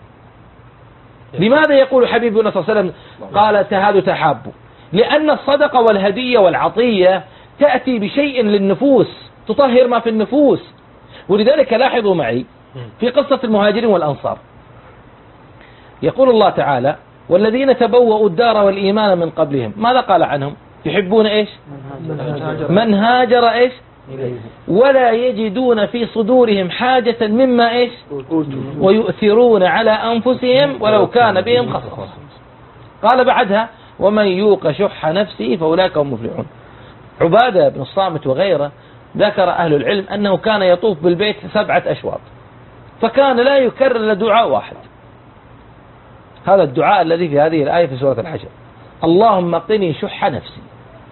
لماذا يقول حبيبنا صلى الله عليه وسلم قال تهادوا تحابوا؟ لأن الصدقة والهدية والعطية تأتي بشيء للنفوس تطهر ما في النفوس. ولذلك لاحظوا معي في قصة المهاجرين والأنصار يقول الله تعالى والذين تبوأوا الدار والإيمان من قبلهم ماذا قال عنهم؟ يحبون إيش؟ من هاجر إيش؟ ولا يجدون في صدورهم حاجة مما إيش؟ ويؤثرون على أنفسهم ولو كان بهم خصاصة. قال بعدها ومن يوق شح نفسه فأولئك هم المفلحون. عبادة بن الصامت وغيره ذكر أهل العلم أنه كان يطوف بالبيت سبعة أشواط فكان لا يكرر دعاء واحد. هذا الدعاء الذي في هذه الآية في سورة الحشر اللهم قني شح نفسي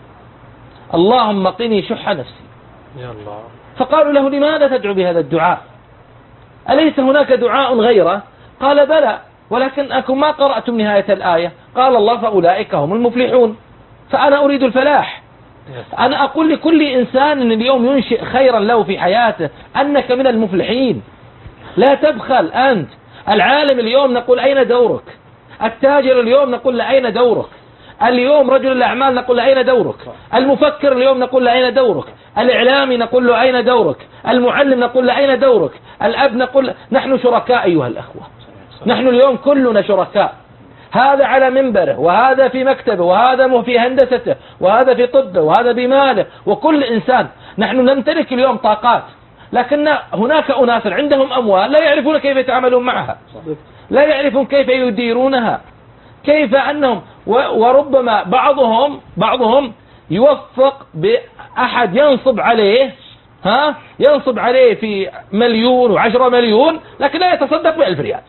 اللهم قني شح نفسي. يا الله. فقالوا له لماذا تدعو بهذا الدعاء أليس هناك دعاء غيره؟ قال بلى ولكن أكون ما قرأتم نهاية الآية. قال الله فأولئك هم المفلحون. فأنا أريد الفلاح. أنا أقول لكل إنسان أن اليوم ينشئ خيرا له في حياته أنك من المفلحين. لا تبخل أنت. العالم اليوم نقول أين دورك؟ التاجر اليوم نقول له أين دورك؟ اليوم رجل الأعمال نقول له أين دورك؟ المفكر اليوم نقول له أين دورك؟ الإعلامي نقول له أين دورك؟ المعلم نقول له أين دورك؟ الأب نقول له نحن شركاء أيها الأخوة. نحن اليوم كلنا شركاء. هذا على منبره وهذا في مكتبه وهذا في هندسته وهذا في طبه وهذا بماله وكل إنسان. نحن نمتلك اليوم طاقات لكن هناك أناس عندهم أموال لا يعرفون كيف يتعاملون معها لا يعرفون كيف يديرونها كيف أنهم وربما بعضهم بعضهم يوفق بأحد ينصب عليه ها ينصب عليه في مليون وعشرة مليون لكن لا يتصدق بألف ريال.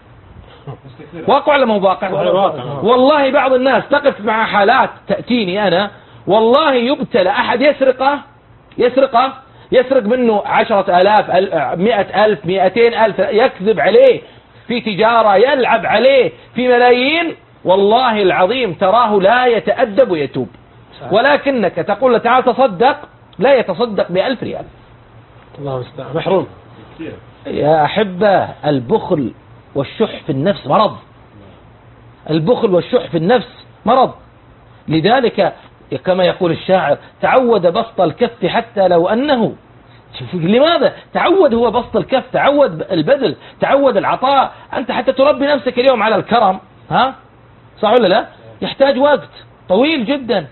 واقع ولا مو واقع؟ والله بعض الناس تقف مع حالات تأتيني أنا والله يبتلى أحد يسرقه يسرقه يسرق منه عشرة آلاف مئة ألف مئتين ألف يكذب عليه في تجارة يلعب عليه في ملايين. والله العظيم تراه لا يتأدب ويتوب ولكنك تقول له تعال تصدق لا يتصدق بألف ريال. الله مستعان محروم. يا أحبة البخل والشح في النفس مرض. البخل والشح في النفس مرض. لذلك كما يقول الشاعر تعود بسط الكف حتى لو أنه لماذا تعود هو بسط الكف تعود البذل تعود العطاء. أنت حتى تربي نفسك اليوم على الكرم ها صح ولا لا يحتاج وقت طويل جدا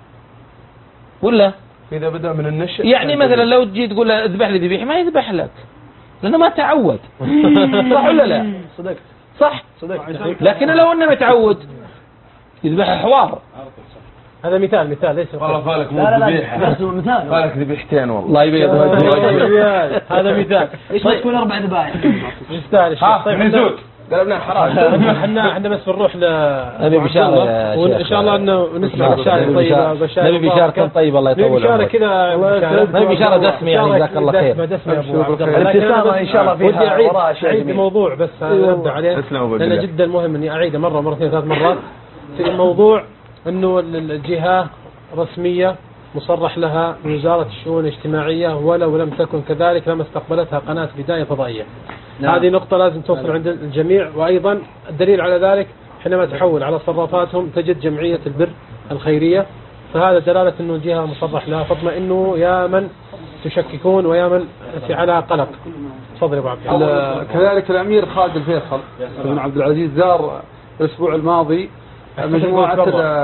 ولا إذا بدأ من النشأ يعني مثلا لو تجي تقول له اذبح لي ذبيحة ما يذبح لك لأنه ما تعود صح ولا لا صدقت صح صدقت. لكن لو أنه متعود يذبح حوار. هذا مثال مثال ليس والله فالك مو لا لا ذبيحة لا بس هو مثال. فالك ذبيحتين والله. الله يبيض وجهك. هذا مثال. ايش ما تكون اربع ذبائح؟ يستاهل الشيخ. طيب نزول قلبنا حرام. احنا احنا بس بنروح ل نبي بشارة يا شيخ. وان شاء الله انه نسمع بشارة طيبة نبي بشارة طيبة الله يطول عمرك. بشارة كذا نبي بشارة دسمة يعني جزاك الله خير. دسمة يا ابو عبد الله. الابتسامة ان شاء الله فيها وراء شيء أعيد الموضوع بس أرد عليه لأنه جدا مهم إني أعيده مرة مرتين ثلاث مرات. في الموضوع إنه الجهة رسمية مصرح لها من وزارة الشؤون الاجتماعية ولو لم تكن كذلك لما استقبلتها قناة بداية فضائية. نعم. هذه نقطة لازم توصل عند الجميع. وأيضا الدليل على ذلك حينما تحول على صرافاتهم تجد جمعية البر الخيرية فهذا دلالة أنه الجهة مصرح لها. فاطمئنوا يا من تشككون ويا من في على قلق. تفضل يا ابو عبد الله. كذلك الأمير خالد الفيصل بن عبد العزيز زار الأسبوع الماضي مجموعة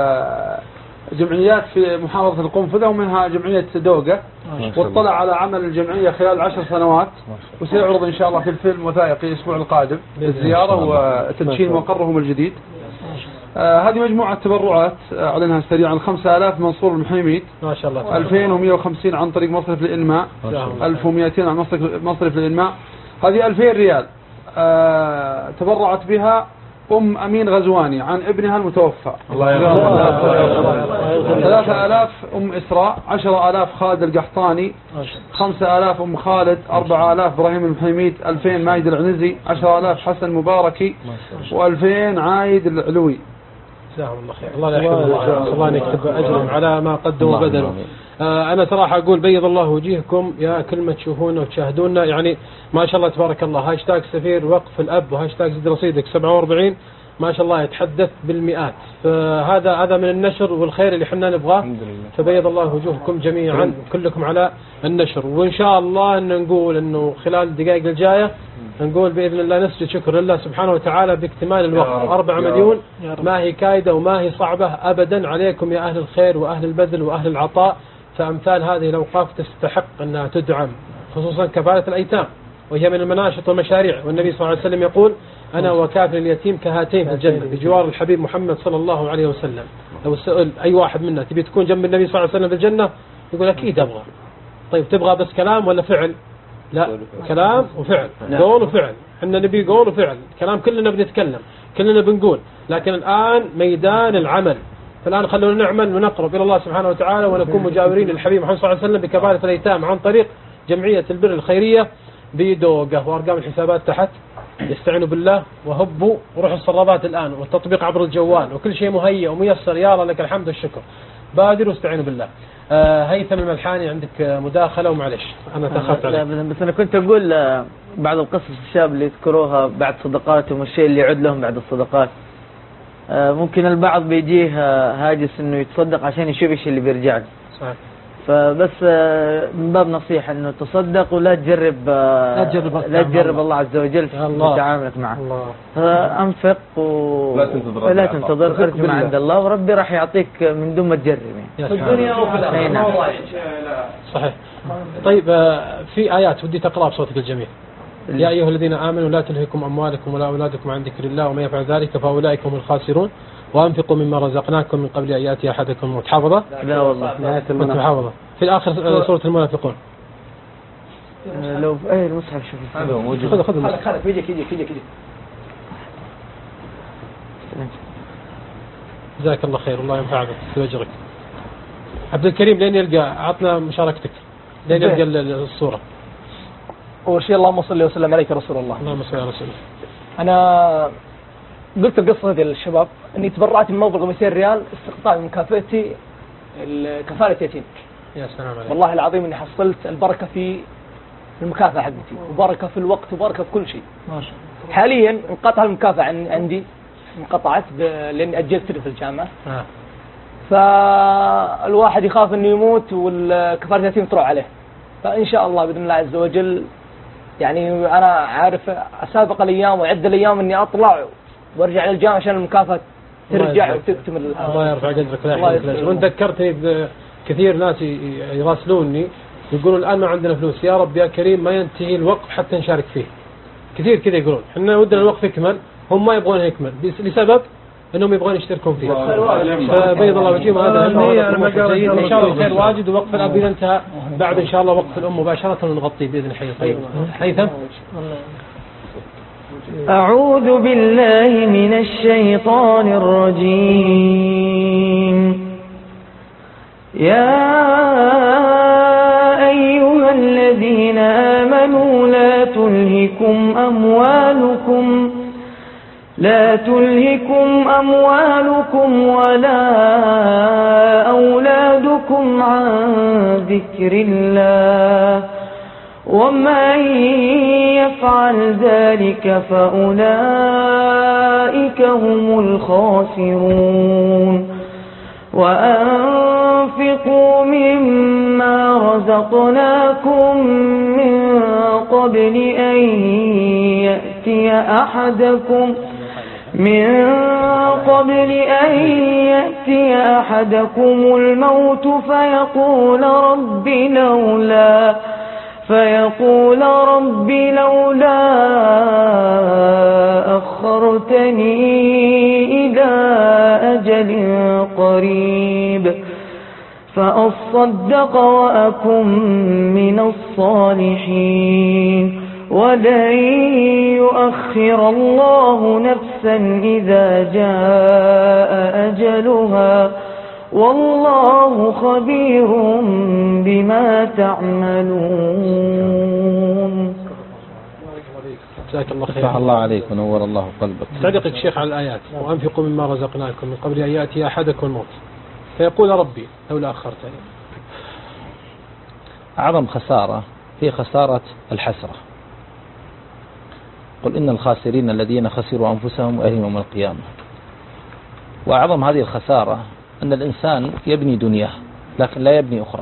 جمعيات في محافظة القنفذة ومنها جمعية دوقة واطلع على عمل الجمعية خلال عشر سنوات وسيعرض إن شاء الله في الفيلم وثائقي الأسبوع القادم للزيارة وتدشين مقرهم الجديد. آه هذه مجموعة تبرعات آه أعلنها سريعا. خمسة آلاف منصور المحيميد ما شاء الله. ألفين ومئة وخمسين عن طريق مصرف للإنماء. ألف ومئتين عن مصرف مصرف للإنماء. هذه ألفين ريال آه تبرعت بها أم أمين غزواني عن ابنها المتوفى. الله يرحمه. ثلاثة آلاف أم إسراء. عشرة آلاف خالد القحطاني. خمسة آلاف أم خالد. أربعة آلاف إبراهيم المحيميد. ألفين ماجد العنزي. عشرة آلاف حسن مباركي. وألفين عايد العلوي. جزاهم الله خير. الله يحفظهم. الله يكتب أجرهم على ما قدموا وبذلوا. آه أنا صراحة أقول بيض الله وجيهكم يا كلمة تشوفونا وتشاهدونا، يعني ما شاء الله تبارك الله. هاشتاج سفير وقف الأب وهاشتاج زد رصيدك سبعة وأربعين ما شاء الله يتحدث بالمئات. فهذا هذا من النشر والخير اللي حنا نبغاه. فبيض الله وجوهكم جميعا كلكم على النشر. وإن شاء الله أن نقول أنه خلال الدقائق الجاية نقول بإذن الله نسجد شكر لله سبحانه وتعالى باكتمال الوقت. أربعة مليون ما هي كايدة وما هي صعبة أبدا عليكم يا أهل الخير وأهل البذل وأهل العطاء. فأمثال هذه الأوقاف تستحق أنها تدعم، خصوصا كفالة الأيتام وهي من المناشط والمشاريع. والنبي صلى الله عليه وسلم يقول أنا وكافل اليتيم كهاتين في الجنة بجوار الحبيب محمد صلى الله عليه وسلم. لو سأل أي واحد منا تبي تكون جنب النبي صلى الله عليه وسلم في الجنة يقول أكيد أبغى. طيب تبغى بس كلام ولا فعل؟ لا، كلام وفعل، قول وفعل. احنا نبي قول وفعل. كلام كلنا بنتكلم كلنا بنقول، لكن الآن ميدان العمل. فالآن خلونا نعمل ونقرب إلى الله سبحانه وتعالى ونكون مجاورين للحبيب محمد صلى الله عليه وسلم بكفالة الأيتام عن طريق جمعية البر الخيرية بدوقة. وأرقام الحسابات تحت. يستعينوا بالله وهبوا وروحوا الصرابات الآن والتطبيق عبر الجوال وكل شيء مهيئ وميسر. يا الله لك الحمد والشكر. بادروا واستعينوا بالله. آه هيثم الملحاني عندك مداخلة ومعلش أنا تأخرت عليك. بس أنا كنت أقول بعض القصص الشاب اللي يذكروها بعد صدقاتهم والشيء اللي يعود لهم بعد الصدقات. ممكن البعض بيجيه هاجس انه يتصدق عشان يشوف ايش اللي بيرجع له. صحيح. فبس من باب نصيحة انه تصدق ولا تجرب لا تجرب لا تجرب الله عز وجل في تعاملك معه. فانفق و... ولا تنتظر ارجو من عند الله وربي راح يعطيك من دون ما تجرب يعني. في الدنيا وفي الآخرة. صحيح. طيب في آيات ودي تقرأ بصوتك الجميل. يا أيها الذين آمنوا لا تلهكم أموالكم ولا أولادكم عن ذكر الله وما يفعل ذلك فأولئك هم الخاسرون وأنفقوا مما رزقناكم من قبل أن يأتي أحدكم الموت. حافظة؟ لا والله. نهاية المنافقون. في الآخر سورة المنافقون. لو في أي المصحف شوف. هذا موجود. خذ خذ المصحف. خذ يجيك يجيك يجيك يجيك. جزاك الله خير. الله ينفع بك ويجرك. عبد الكريم لين يلقى عطنا مشاركتك لين يلقى الصورة. أول شيء اللهم صل وسلم عليك رسول الله. اللهم صل على رسول الله. أنا قلت القصة هذه للشباب إني تبرعت من مبلغ مئتين ريال استقطاع من مكافأتي كفالة يتيم. يا سلام عليك. والله العظيم إني حصلت البركة في المكافأة حقتي وبركة في الوقت وبركة في كل شيء. ما شاء الله. حاليا انقطع المكافأة عندي انقطعت لأني أجلت في الجامعة. آه. فالواحد يخاف إنه يموت والكفالة اليتيم تروح عليه. فإن شاء الله بإذن الله عز وجل يعني أنا عارف أسابق الأيام وأعد الأيام إني أطلع وأرجع للجامعة عشان المكافأة ترجع وتكتمل. الله يرفع قدرك ولا يحرمك. وأنت ذكرتني بكثير ناس يراسلوني يقولون الآن ما عندنا فلوس يا رب يا كريم ما ينتهي الوقف حتى نشارك فيه. كثير كذا يقولون إحنا ودنا الوقف يكمل هم ما يبغون يكمل لسبب إنهم يبغون يشتركون فيه. فبيض الله وجههم هذا جيد إن شاء الله خير واجد. ووقف الأب إذا انتهى بعد إن شاء الله وقف الأم مباشرة ونغطيه بإذن حي طيب. هيثم. أعوذ بالله من الشيطان الرجيم. يا أيها الذين آمنوا لا تلهكم أموالكم لا تلهكم أموالكم ولا أولادكم عن ذكر الله ومن يفعل ذلك فأولئك هم الخاسرون. وأنفقوا مما رزقناكم من قبل أن يأتي أحدكم من قبل أن يأتي أحدكم الموت فيقول رب لولا فيقول رب لولا أخرتني إلى أجل قريب فأصدق وأكن من الصالحين ولن يؤخر الله نفسا إذا جاء أجلها والله خبير بما تعملون. جزاك الله خير. فتح الله عليك ونور الله قلبك. تعليقك شيخ على الآيات: وأنفقوا مما رزقناكم من قبل أن يأتي أحدكم الموت فيقول ربي لولا أخرتني. أعظم خسارة هي خسارة الحسرة. قل إن الخاسرين الذين خسروا أنفسهم وأهلهم يوم القيامة. وأعظم هذه الخسارة أن الإنسان يبني دنياه لكن لا يبني أخرى،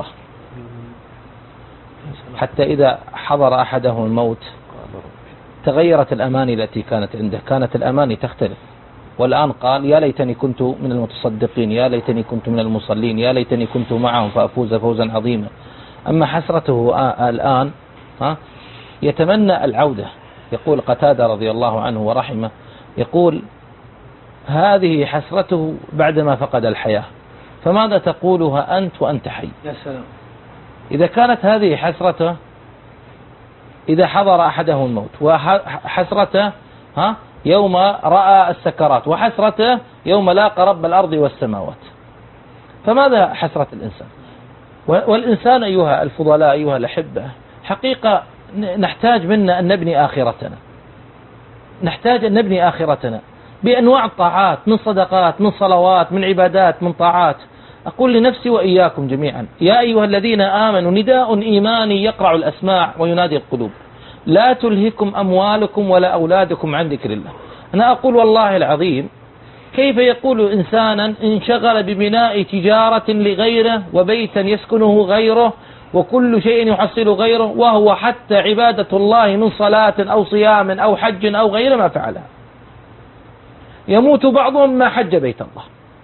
حتى إذا حضر أحده الموت تغيرت الأماني التي كانت عنده. كانت الأماني تختلف، والآن قال يا ليتني كنت من المتصدقين، يا ليتني كنت من المصلين، يا ليتني كنت معهم فأفوز فوزا عظيما. أما حسرته الآن ها يتمنى العودة. يقول قتادة رضي الله عنه ورحمه، يقول هذه حسرته بعدما فقد الحياة، فماذا تقولها أنت وأنت حي؟ يا سلام. إذا كانت هذه حسرته إذا حضر أحده الموت، وحسرته ها يوم رأى السكرات، وحسرته يوم لاقى رب الأرض والسماوات، فماذا حسرة الإنسان؟ والإنسان أيها الفضلاء أيها الأحبة حقيقة نحتاج منا أن نبني آخرتنا، نحتاج أن نبني آخرتنا بأنواع الطاعات، من صدقات، من صلوات، من عبادات، من طاعات. أقول لنفسي وإياكم جميعا: يا أيها الذين آمنوا نداء إيماني يقرع الأسماع وينادي القلوب، لا تلهكم أموالكم ولا أولادكم عن ذكر الله. أنا أقول والله العظيم، كيف يقول إنسانا انشغل ببناء تجارة لغيره وبيتا يسكنه غيره وكل شيء يحصل غيره، وهو حتى عبادة الله من صلاة أو صيام أو حج أو غير ما فعلها. يموت بعضهم ما حج بيت الله،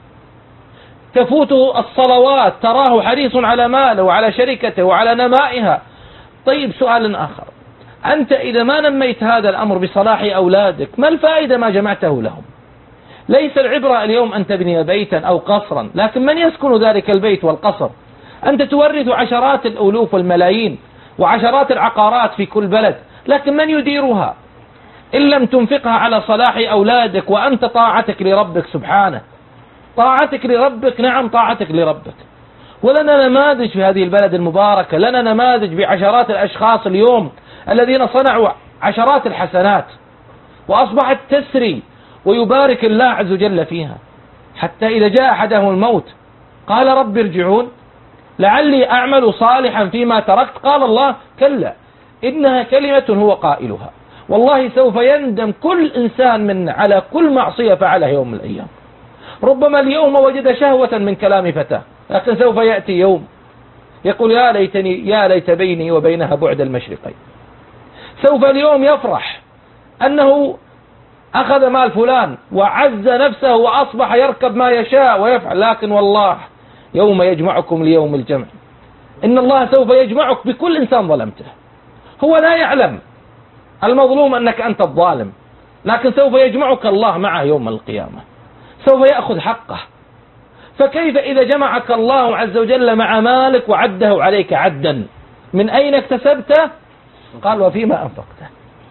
تفوته الصلوات، تراه حريص على ماله وعلى شركته وعلى نمائها. طيب سؤال آخر: أنت إذا ما نميت هذا الأمر بصلاح أولادك، ما الفائدة ما جمعته لهم؟ ليس العبرة اليوم أن تبني بيتا أو قصرا، لكن من يسكن ذلك البيت والقصر؟ أنت تورث عشرات الألوف والملايين وعشرات العقارات في كل بلد، لكن من يديرها؟ إن لم تنفقها على صلاح أولادك وأنت طاعتك لربك سبحانه، طاعتك لربك، نعم طاعتك لربك. ولنا نماذج في هذه البلد المباركة، لنا نماذج بعشرات الأشخاص اليوم الذين صنعوا عشرات الحسنات وأصبحت تسري ويبارك الله عز وجل فيها، حتى إذا جاء أحدهم الموت قال رب ارجعون لعلي أعمل صالحا فيما تركت. قال الله: كلا إنها كلمة هو قائلها. والله سوف يندم كل إنسان منا على كل معصية فعلها يوم من الأيام. ربما اليوم وجد شهوة من كلام فتاة، لكن سوف يأتي يوم يقول يا ليتني يا ليت بيني وبينها بعد المشرقين. سوف اليوم يفرح أنه أخذ مال فلان وعز نفسه وأصبح يركب ما يشاء ويفعل، لكن والله يوم يجمعكم ليوم الجمع، إن الله سوف يجمعك بكل إنسان ظلمته. هو لا يعلم المظلوم أنك أنت الظالم، لكن سوف يجمعك الله معه يوم القيامة، سوف يأخذ حقه. فكيف إذا جمعك الله عز وجل مع مالك وعده عليك عدا؟ من أين اكتسبته؟ قال: وفيما أنفقته.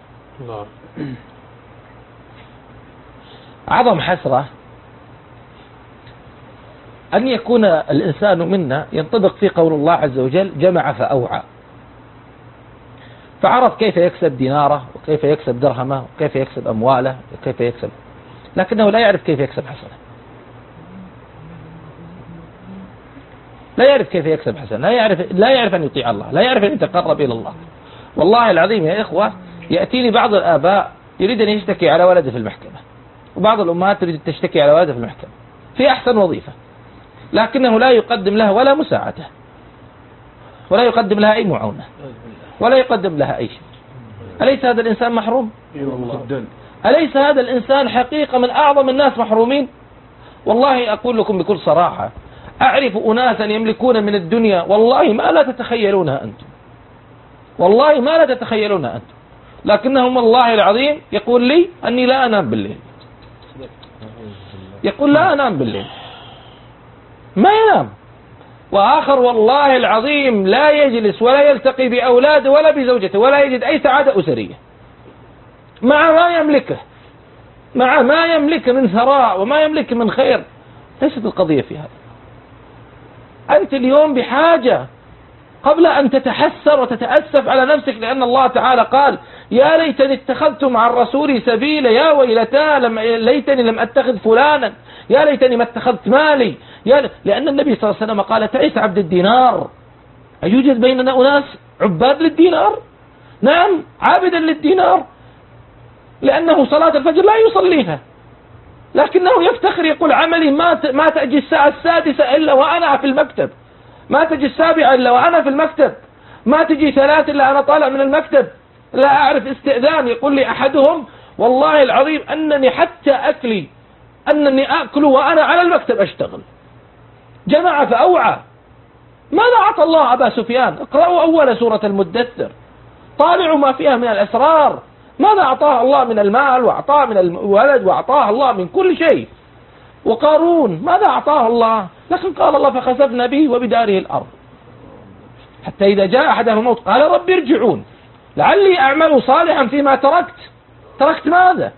أعظم حسرة أن يكون الإنسان منا ينطبق في قول الله عز وجل: جمع فأوعى، فعرف كيف يكسب ديناره وكيف يكسب درهمه وكيف يكسب أمواله وكيف يكسب، لكنه لا يعرف كيف يكسب حسنة، لا يعرف كيف يكسب حسنة، لا يعرف لا يعرف أن يطيع الله، لا يعرف أن يتقرب إلى الله. والله العظيم يا إخوة، يأتيني بعض الآباء يريد أن يشتكي على ولده في المحكمة، وبعض الأمهات تريد تشتكي على ولده في المحكمة في أحسن وظيفة، لكنه لا يقدم لها ولا مساعدة، ولا يقدم لها أي معونة، ولا يقدم لها أي شيء. أليس هذا الإنسان محروم؟ أليس هذا الإنسان حقيقة من أعظم الناس محرومين؟ والله أقول لكم بكل صراحة، أعرف أناسا يملكون من الدنيا والله ما لا تتخيلونها أنتم، والله ما لا تتخيلونها أنتم، لكنهم والله العظيم يقول لي أني لا أنام بالليل، يقول لا أنام بالليل، ما ينام. وآخر والله العظيم لا يجلس ولا يلتقي بأولاده ولا بزوجته ولا يجد أي سعادة أسرية مع ما يملكه، مع ما يملكه من ثراء وما يملكه من خير. ليست القضية في هذا. أنت اليوم بحاجة قبل أن تتحسر وتتأسف على نفسك، لأن الله تعالى قال يا ليتني اتخذت مع الرسول سبيلا، يا ويلتا لم ليتني لم أتخذ فلانا، يا ليتني ما اتخذت مالي، يا لأن النبي صلى الله عليه وسلم قال تعيس عبد الدينار. أيوجد بيننا أناس عباد للدينار؟ نعم، عابدا للدينار، لأنه صلاة الفجر لا يصليها، لكنه يفتخر يقول عملي ما ما تأجي الساعة السادسة إلا وأنا في المكتب، ما تجي السابعة إلا وأنا في المكتب، ما تجي ثلاث إلا أنا طالع من المكتب، لا أعرف استئذان. يقول لي أحدهم والله العظيم أنني حتى أكلي أنني أكل وأنا على المكتب أشتغل. جمع فأوعى. ماذا أعطى الله أبا سفيان؟ اقرأوا أول سورة المدثر، طالعوا ما فيها من الأسرار. ماذا أعطاه الله من المال، وأعطاه من الولد، وأعطاه الله من كل شيء. وقارون ماذا أعطاه الله؟ لكن قال الله فخسفنا به وبداره الأرض، حتى إذا جاء أحدهم الموت قال رب ارجعون لعلي أعمل صالحا فيما تركت. تركت ماذا؟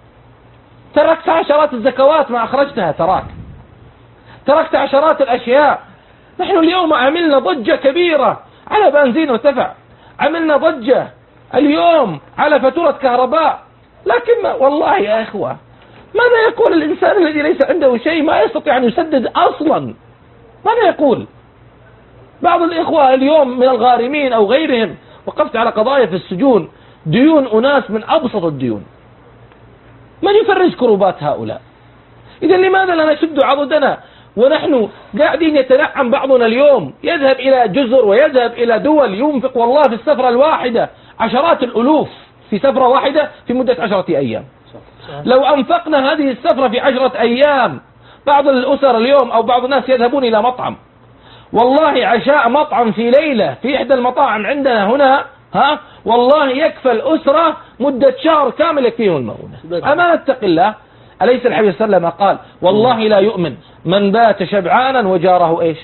تركت عشرات الزكوات ما أخرجتها، تراك تركت عشرات الأشياء. نحن اليوم عملنا ضجة كبيرة على بنزين وتفع، عملنا ضجة اليوم على فاتورة كهرباء، لكن والله يا إخوة ماذا يقول الإنسان الذي ليس عنده شيء ما يستطيع أن يسدد أصلا؟ ماذا يقول؟ بعض الإخوة اليوم من الغارمين أو غيرهم، وقفت على قضايا في السجون، ديون أناس من أبسط الديون. من يفرج كروبات هؤلاء؟ إذا لماذا لا نشد عضدنا ونحن قاعدين يتنعم بعضنا اليوم، يذهب إلى جزر ويذهب إلى دول، ينفق والله في السفرة الواحدة عشرات الألوف في سفرة واحدة في مدة عشرة أيام. لو أنفقنا هذه السفرة في عشرة أيام، بعض الأسر اليوم أو بعض الناس يذهبون إلى مطعم، والله عشاء مطعم في ليلة في إحدى المطاعم عندنا هنا، ها والله يكفى الأسرة مدة شهر كامل يكفيهم المؤونة. أما نتق الله. أليس الحبيب صلى الله عليه وسلم قال والله لا يؤمن من بات شبعانا وجاره إيش؟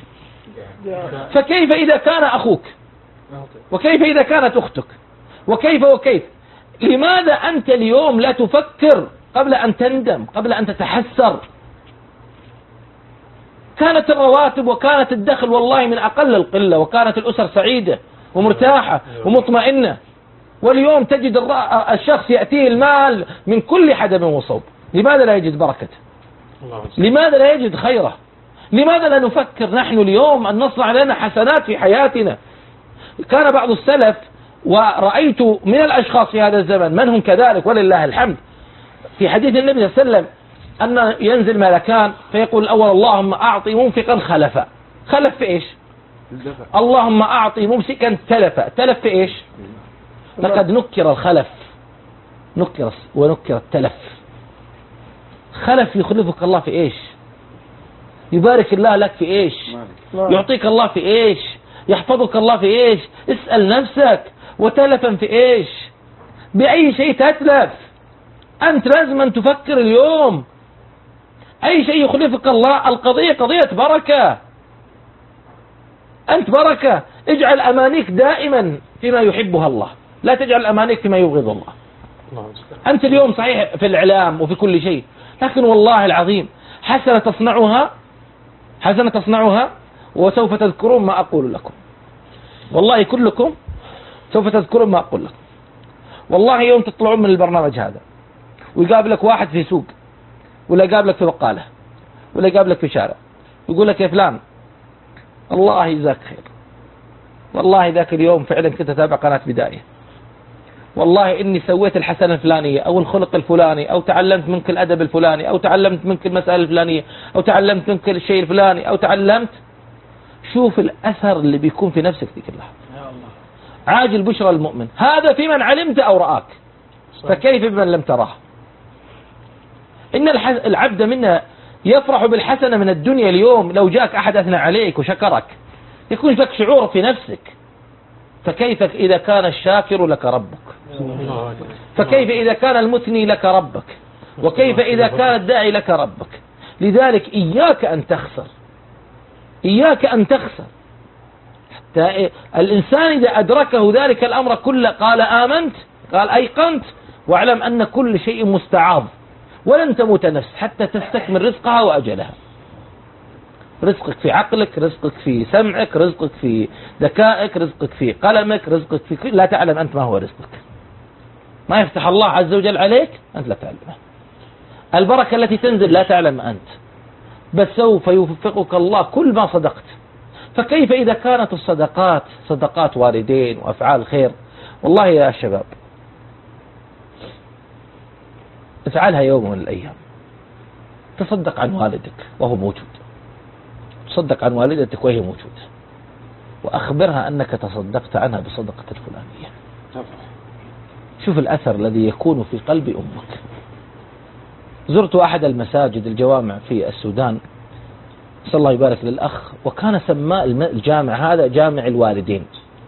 فكيف إذا كان أخوك، وكيف إذا كانت أختك، وكيف وكيف؟ لماذا أنت اليوم لا تفكر قبل أن تندم، قبل أن تتحسر؟ كانت الرواتب وكانت الدخل والله من أقل القلة، وكانت الأسر سعيدة ومرتاحة ومطمئنة. واليوم تجد الشخص يأتيه المال من كل حدب وصوب. لماذا لا يجد بركته؟ لماذا لا يجد خيره؟ لماذا لا نفكر نحن اليوم أن نصنع لنا حسنات في حياتنا؟ كان بعض السلف، ورأيت من الأشخاص في هذا الزمن من هم كذلك ولله الحمد، في حديث النبي صلى الله عليه وسلم أن ينزل ملكان فيقول الأول اللهم أعطي منفقا خلفا. خلف في إيش؟ اللهم أعطي ممسكا تلفا. تلف في إيش؟ لقد نكر الخلف، نكر ونكر التلف. خلف يخلفك الله في إيش؟ يبارك الله لك في إيش؟ يعطيك الله في إيش؟ يحفظك الله في إيش؟ اسأل نفسك. وتلفا في إيش؟ بأي شيء تتلف؟ أنت لازم أن تفكر اليوم أي شيء يخلفك الله. القضية قضية بركة، أنت بركة. اجعل أمانيك دائما فيما يحبها الله، لا تجعل أمانيك فيما يبغض الله. أنت اليوم صحيح في الإعلام وفي كل شيء، لكن والله العظيم حسنة تصنعها، حسنة تصنعها وسوف تذكرون ما أقول لكم. والله كلكم سوف تذكرون ما أقول لكم. والله يوم تطلعون من البرنامج هذا ويقابلك واحد في سوق، ولا يقابلك في بقالة، ولا يقابلك في شارع، يقول لك يا فلان الله يجزاك خير، والله ذاك اليوم فعلا كنت أتابع قناة بداية، والله إني سويت الحسنة الفلانية أو الخلق الفلاني، أو تعلمت منك الأدب الفلاني، أو تعلمت منك المسألة الفلانية، أو تعلمت منك الشيء الفلاني، أو تعلمت. شوف الأثر اللي بيكون في نفسك ذيك اللحظة. عاجل بشرى المؤمن. هذا في من علمت أو رآك، فكيف بمن لم تراه؟ إن العبد منا يفرح بالحسنة من الدنيا. اليوم لو جاءك أحد أثنى عليك وشكرك يكون لك شعور في نفسك، فكيف إذا كان الشاكر لك ربك؟ فكيف إذا كان المثني لك ربك؟ وكيف إذا كان الداعي لك ربك؟ لذلك إياك أن تخسر، إياك أن تخسر. حتى الإنسان إذا أدركه ذلك الأمر كله قال آمنت، قال أيقنت، واعلم أن كل شيء مستعاض، ولن تموت نفس حتى تستكمل رزقها وأجلها. رزقك في عقلك، رزقك في سمعك، رزقك في ذكائك، رزقك في قلمك، رزقك في كل... لا تعلم أنت ما هو رزقك. ما يفتح الله عز وجل عليك أنت لا تعلمه. البركة التي تنزل لا تعلم أنت، بس سوف يوفقك الله كل ما صدقت. فكيف إذا كانت الصدقات صدقات والدين وأفعال خير؟ والله يا شباب افعلها يوم من الأيام. تصدق عن والدك وهو موجود، تصدق عن والدتك وهي موجودة، وأخبرها أنك تصدقت عنها بصدقة الفلانية. شوف الأثر الذي يكون في قلب أمك. زرت أحد المساجد الجوامع في السودان، صلى الله يبارك للأخ، وكان سماء الجامع هذا جامع الوالدين.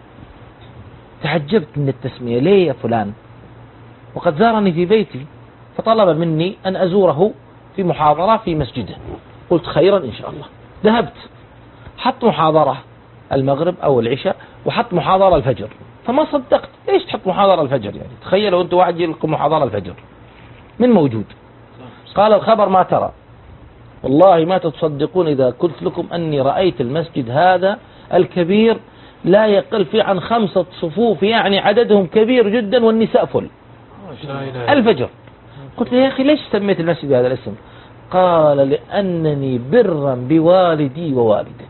تعجبت من التسمية، ليه يا فلان؟ وقد زارني في بيتي فطلب مني أن أزوره في محاضرة في مسجده. قلت خيرا إن شاء الله. ذهبت، حط محاضرة المغرب أو العشاء، وحط محاضرة الفجر، فما صدقت. إيش تحط محاضرة الفجر يعني؟ تخيلوا أنتوا واحد يجي لكم محاضرة الفجر، من موجود؟ قال الخبر ما ترى، والله ما تتصدقون إذا قلت لكم أني رأيت المسجد هذا الكبير لا يقل فيه عن خمسة صفوف، يعني عددهم كبير جدا والنساء فل الفجر. قلت له يا أخي ليش سميت المسجد بهذا الاسم؟ قال لأنني برا بوالدي ووالدتي،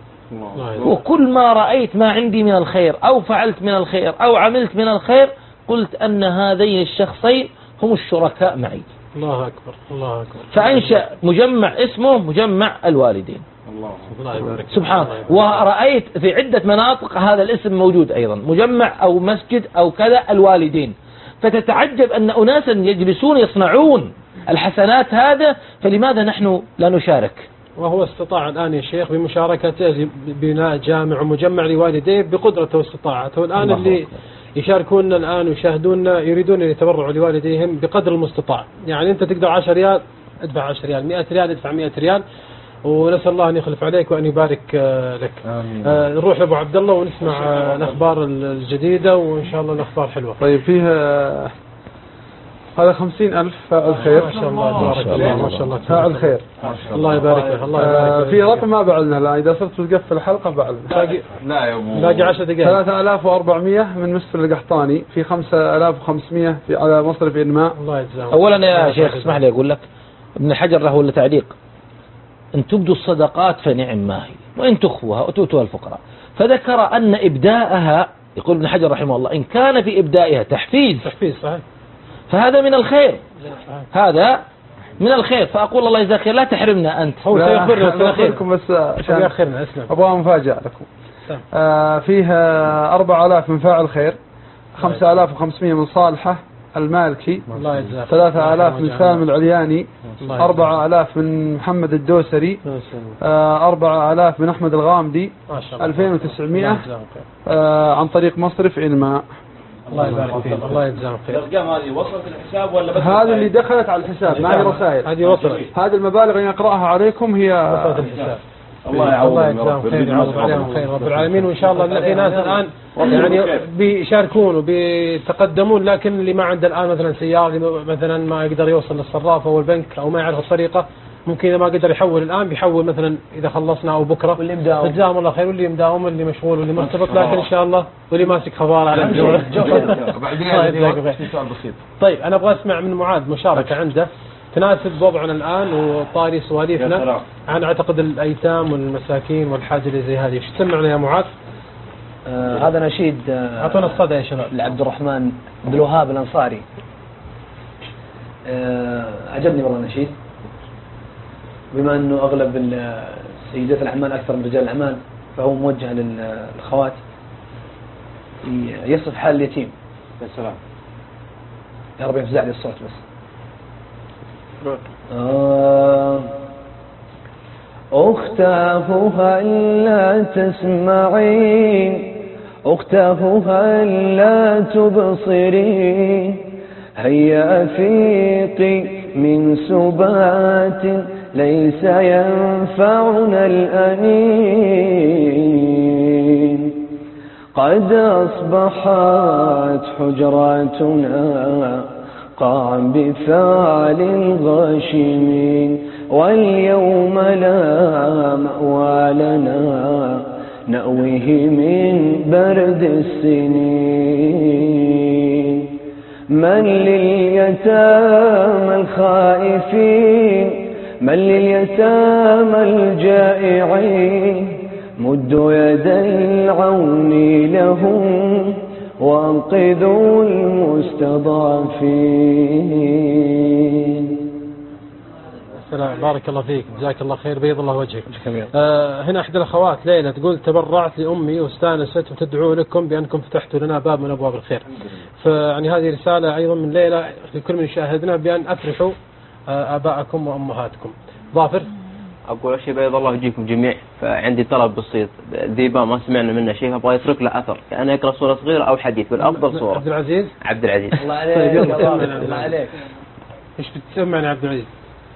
وكل ما رأيت ما عندي من الخير أو فعلت من الخير أو عملت من الخير قلت أن هذين الشخصين هم الشركاء معي. الله أكبر الله أكبر. فأنشأ مجمع اسمه مجمع الوالدين. الله يبارك. سبحان. ورأيت في عدة مناطق هذا الاسم موجود أيضا، مجمع أو مسجد أو كذا الوالدين. فتتعجب أن أناسا يجلسون يصنعون الحسنات هذا، فلماذا نحن لا نشارك؟ وهو استطاع الآن يا شيخ بمشاركته ببناء جامع ومجمع لوالديه بقدرته واستطاعته. الآن اللي يشاركون الآن ويشاهدوننا يريدون أن يتبرعوا لوالديهم بقدر المستطاع. يعني أنت تقدر عشرة ريال ادفع عشرة ريال، مئة ريال ادفع مئة ريال، ونسأل الله أن يخلف عليك وأن يبارك لك. آه نروح لأبو عبد الله ونسمع آه الأخبار الجديدة، وإن شاء الله الأخبار حلوة. طيب فيه هذا خمسين ألف فاعل خير. ما شاء الله تبارك الله ما شاء الله فاعل خير. الله يبارك له الله يبارك له. في رقم ما بعلنا الآن، إذا صرت تقفل الحلقة بعلنا. باقي لا يا أبو باقي عشر دقائق. ثلاثة آلاف وأربعمية من مسفر القحطاني، في خمسة آلاف وخمسمية في على مصرف إنماء. الله يجزاهم. أولا يا شيخ اسمح لي أقول لك، ابن الحجر له ولا تعليق، إن تبدوا الصدقات فنعم ما هي، وإن تخفوها وتؤتوها الفقراء. فذكر أن إبداءها، يقول ابن حجر رحمه الله، إن كان في إبدائها تحفيز تحفيز صحيح، فهذا من الخير، هذا من الخير. فأقول الله يجزاك خير، لا تحرمنا أنت. هو سيخبرنا سيخبركم بس عشان يأخرنا. اسلم. أبغى مفاجأة لكم. آه فيها أربعة آلاف من فاعل خير، خمسة آلاف وخمسمية من صالحة المالكي، ثلاثة آلاف من سالم العلياني، أربعة آلاف من محمد الدوسري، آه أربعة آلاف من أحمد الغامدي، ألفين وتسعمية آه عن طريق مصرف إنماء. الله يبارك فيك الله يجزاهم خير. الأرقام هذه وصلت الحساب ولا بس؟ هذه اللي دخلت على الحساب، ما هي رسائل. هذه وصلت. هذه المبالغ اللي أقرأها عليكم هي وصلت الحساب. الله يعوضهم يجزاهم خير يعوض عليهم خير رب العالمين. وإن شاء الله إن في ناس الآن يعني بيشاركون وبيتقدمون، لكن اللي ما عنده الآن مثلا سيارة مثلا ما يقدر يوصل للصرافة أو البنك أو ما يعرف الطريقة، ممكن إذا ما قدر يحول الآن بيحول مثلا إذا خلصنا أو بكرة. واللي مداوم جزاهم الله خير، واللي مداوم واللي مشغول واللي مرتبط، لكن إن شاء الله واللي ماسك خبار على الجو. طيب أنا أبغى أسمع من معاذ مشاركة عنده تناسب وضعنا الآن وطاري سواليفنا عن أعتقد الأيتام والمساكين والحاجة اللي زي هذه. ايش تسمعنا يا معاذ؟ آه هذا نشيد آه أعطونا الصدى يا شباب. لعبد الرحمن عبد الوهاب الأنصاري. آه عجبني والله النشيد، بما أنه أغلب سيدات الأعمال أكثر من رجال الأعمال، فهو موجه للأخوات يصف حال اليتيم. يا سلام يا رب يفزع لي الصوت بس. آه أختاه هل لا تسمعين، أختاه هل لا تبصرين، هيا أفيقي من سبات ليس ينفعنا الأنين. قد أصبحت حجراتنا قاعا بفعل الغاشمين، واليوم لا مأوى لنا نأويه من برد السنين. من لليتامى الخائفين، من لليتامى الجائعين، مدوا يد العون لهم وانقذوا المستضعفين. السلام، بارك الله فيك، جزاك الله خير، بيض الله وجهك. آه هنا احدى الاخوات ليلى تقول تبرعت لامي واستانست وتدعو لكم بانكم فتحتوا لنا باب من ابواب الخير. فيعني هذه رساله ايضا من ليلى لكل من يشاهدنا بان افرحوا آه اباءكم وامهاتكم. ظافر، أقول شيء بيض الله وجهكم جميع. فعندي طلب بسيط، ذيبا ما سمعنا منه شيء، أبغى يترك له أثر، كأنه يقرأ سورة صغيرة أو حديث بالأفضل صورة. عبد العزيز عبد العزيز الله عليك. الله عليك. ايش بتسمعني عبد العزيز؟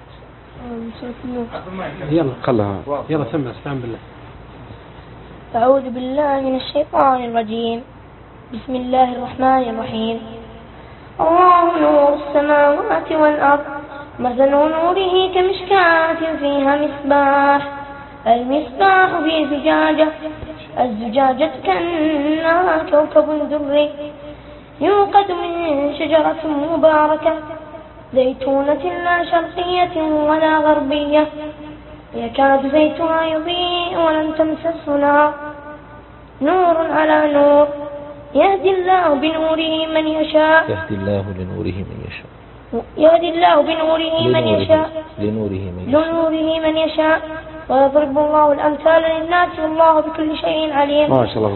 يلا خلها يلا سمع، استعن بالله. أعوذ بالله من الشيطان الرجيم. بسم الله الرحمن الرحيم. الله نور السماوات والأرض، مثل نوره كمشكاة فيها مصباح، المصباح في زجاجة، الزجاجة كأنها كوكب دري يوقد من شجرة مباركة زيتونة لا شرقية ولا غربية، يكاد زيتها يضيء ولم تمسسه نار، نور على نور، يهدي الله بنوره من يشاء يهدي الله لنوره من يشاء يهدي الله بنوره من يشاء لنوره من يشاء لنوره من يشاء ويضرب الله الأمثال للناس والله بكل شيء عليم. ما شاء الله.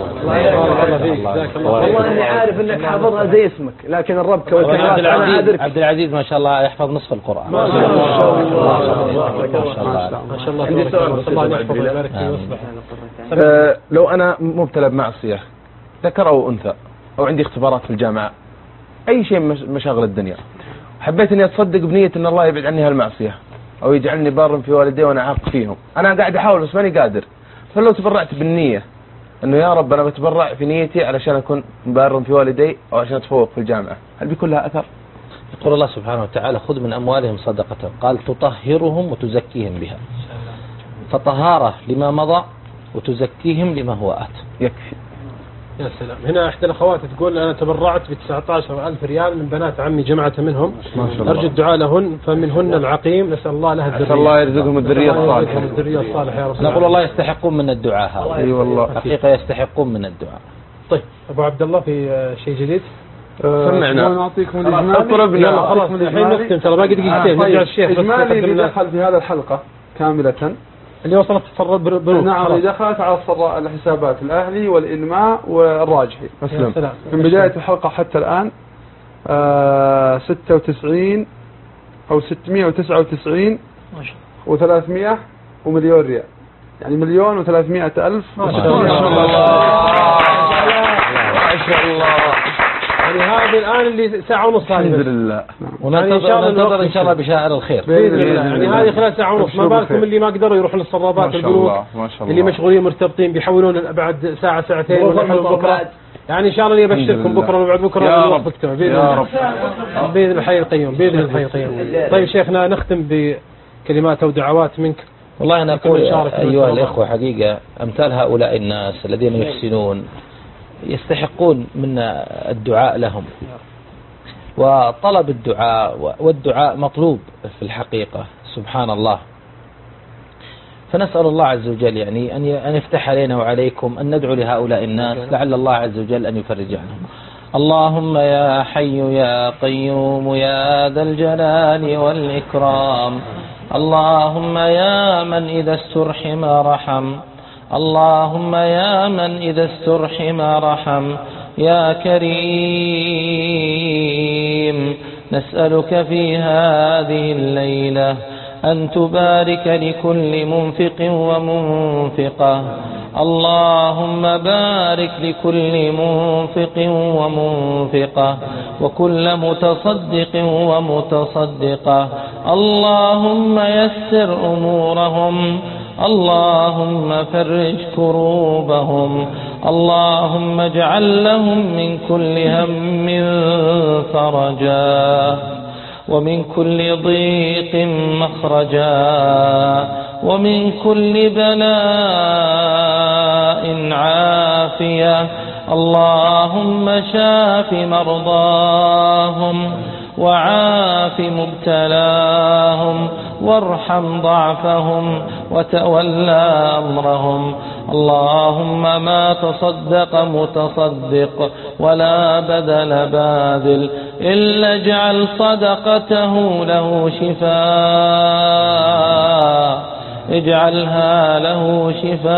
والله اني عارف انك حافظها زي اسمك، لكن الربكه والكلمات انا ادرك. عبد العزيز ما شاء الله يحفظ نصف القرآن. ما شاء الله ما شاء الله ما شاء الله. عندي سؤال بسيط. الله يحفظه ويبارك فيه ويصلح. أه لو أنا مبتلى بمعصية، ذكر أو أنثى، أو عندي اختبارات في الجامعة، أي شيء من مشاغل الدنيا، حبيت إني أتصدق بنية إن الله يبعد عني هالمعصية أو يجعلني بار في والدي وأنا عاق فيهم. أنا قاعد أحاول بس ماني قادر. فلو تبرعت بالنية إنه يا رب أنا بتبرع في نيتي علشان أكون بار في والدي أو عشان أتفوق في الجامعة، هل بيكون لها أثر؟ يقول الله سبحانه وتعالى خذ من أموالهم صدقة، قال تطهرهم وتزكيهم بها، فطهارة لما مضى وتزكيهم لما هو آت. يكفي. يا سلام. هنا احدى الاخوات تقول انا تبرعت ب تسعة عشر ألف ريال من بنات عمي جمعت منهم، ما شاء الله. ارجو الدعاء لهن، فمنهن العقيم، نسال الله لها الذريه. نسال الله يرزقهم الذريه الصالحه. الذريه الصالحه يا رب. نقول الله يستحقون من الدعاء هذا. اي والله حقيقه يستحقون من الدعاء. طيب ابو عبد الله في شيء جديد؟ سمعنا. نعطيكم الإجمالي. اطربنا. يلا خلاص الحين نختم، ترى باقي دقيقتين. نرجع الشيخ بس. إجمالي اللي دخل في هذه الحلقة كاملة اللي وصلت تصرف بنوك. نعم، اللي دخلت على الصراء الحسابات الأهلي والإنماء والراجحي. مسلم. من بداية الحلقة حتى الآن آه ستة وتسعين أو ستمائة وتسعة وتسعين وثلاثمائة ومليون ريال، يعني مليون وثلاثمائة ألف. ما شاء الله. ما شاء الله. يعني هذه الآن اللي ساعة ونص. الحمد لله. وننتظر إن شاء الله بشائر الخير بإذن الله. يعني هذه خلال ساعة ونص، ما بالكم اللي ما قدروا يروحون للصرابات البنوك، اللي مشغولين مرتبطين بيحولون بعد ساعة ساعتين ولا بكرة. يعني إن شاء الله يبشركم بكرة وبعد بكرة يا رب يا رب بإذن الحي القيوم، بإذن الحي القيوم. طيب شيخنا نختم بكلمات أو دعوات منك. والله أنا أقول أيها الإخوة، حقيقة أمثال هؤلاء الناس الذين يحسنون يستحقون منا الدعاء لهم، وطلب الدعاء والدعاء مطلوب في الحقيقة. سبحان الله. فنسأل الله عز وجل يعني أن يفتح علينا وعليكم أن ندعو لهؤلاء الناس لعل الله عز وجل أن يفرج عنهم. اللهم يا حي يا قيوم يا ذا الجلال والإكرام، اللهم يا من إذا استرحم رحم، اللهم يا من إذا استرحم رحم، يا كريم نسألك في هذه الليلة أن تبارك لكل منفق ومنفقة. اللهم بارك لكل منفق ومنفقة وكل متصدق ومتصدقة. اللهم يسر أمورهم، اللهم فرج كروبهم، اللهم اجعل لهم من كل هم فرجا ومن كل ضيق مخرجا ومن كل بلاء عافية. اللهم شاف مرضاهم وعاف مبتلاهم وارحم ضعفهم وتولى أمرهم. اللهم ما تصدق متصدق ولا بذل باذل إلا اجعل صدقته له شفاء، اجعلها له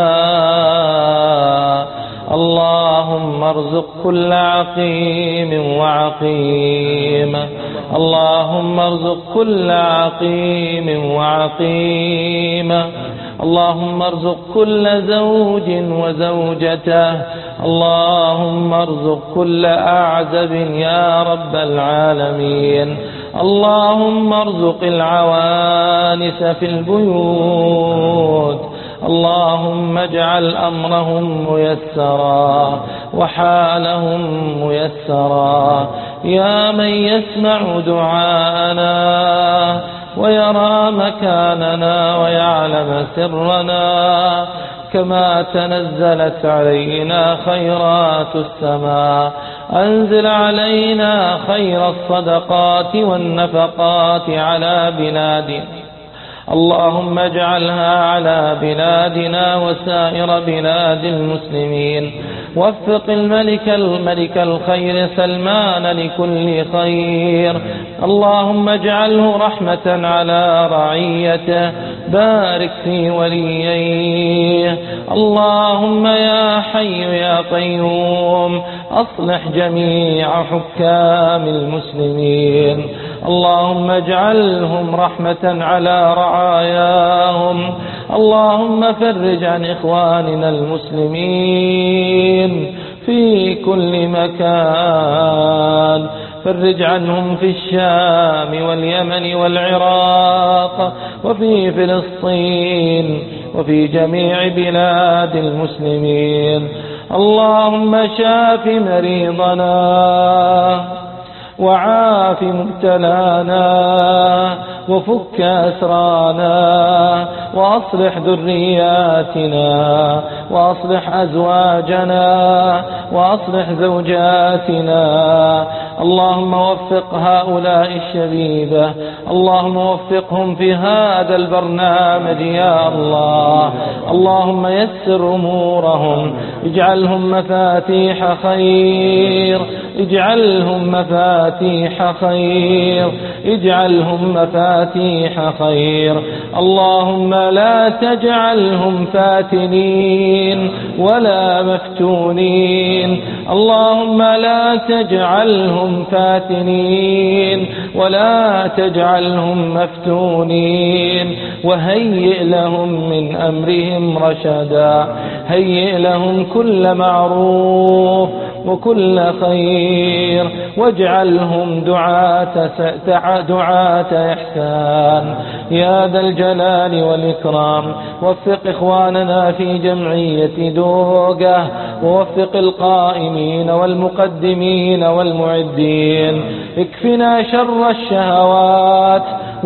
شفاء. اللهم ارزق كل عقيم وعقيم، اللهم ارزق كل عقيم وعقيم. اللهم ارزق كل زوج وزوجته، اللهم ارزق كل أعزب يا رب العالمين. اللهم ارزق العوانس في البيوت، اللهم اجعل أمرهم ميسرا وحالهم ميسرا. يا من يسمع دعاءنا ويرى مكاننا ويعلم سرنا، كما تنزلت علينا خيرات السماء، أنزل علينا خير الصدقات والنفقات على بلادنا. اللهم اجعلها على بلادنا وسائر بلاد المسلمين. وفق الملك الملك الخير سلمان لكل خير، اللهم اجعله رحمة على رعيته، بارك في ولييه. اللهم يا حي يا قيوم أصلح جميع حكام المسلمين، اللهم اجعلهم رحمة على رعاياهم. اللهم فرج عن إخواننا المسلمين في كل مكان، فرج عنهم في الشام واليمن والعراق وفي فلسطين وفي جميع بلاد المسلمين. اللهم شاف مريضنا وعاف مبتلانا وفك أسرانا وأصلح ذرياتنا وأصلح أزواجنا وأصلح زوجاتنا. اللهم وفق هؤلاء الشبيبة، اللهم وفقهم في هذا البرنامج يا الله. اللهم يسر أمورهم، اجعلهم مفاتيح خير، اجعلهم مفاتيح خير، اجعلهم مفاتيح خير. اللهم لا تجعلهم فاتنين ولا مفتونين، اللهم لا تجعلهم فاتنين ولا تجعلهم مفتونين. وهيئ لهم من أمرهم رشدا، هيئ لهم كل معروف وكل خير، واجعلهم دعاة دعاة إحسان يا ذا الجلال والإكرام. وفق إخواننا في جمعية دوقة، ووفق القائمين والمقدمين والمعدين. اكفنا شر الشهوات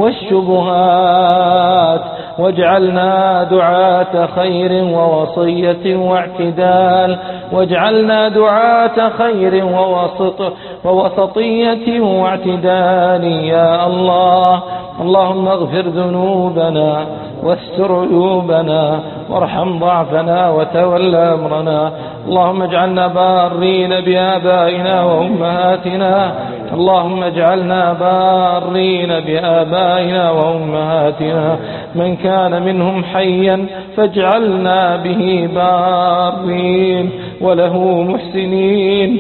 والشبهات، واجعلنا دعاة خير ووصية واعتدال، واجعلنا دعاة خير ووسط ووسطية واعتدال يا الله. اللهم اغفر ذنوبنا واستر عيوبنا وارحم ضعفنا وتول أمرنا. اللهم اجعلنا بارين بآبائنا وأمهاتنا، اللهم اجعلنا بارين بآبائنا وأمهاتنا. من كان منهم حيا فاجعلنا به بارين وله محسنين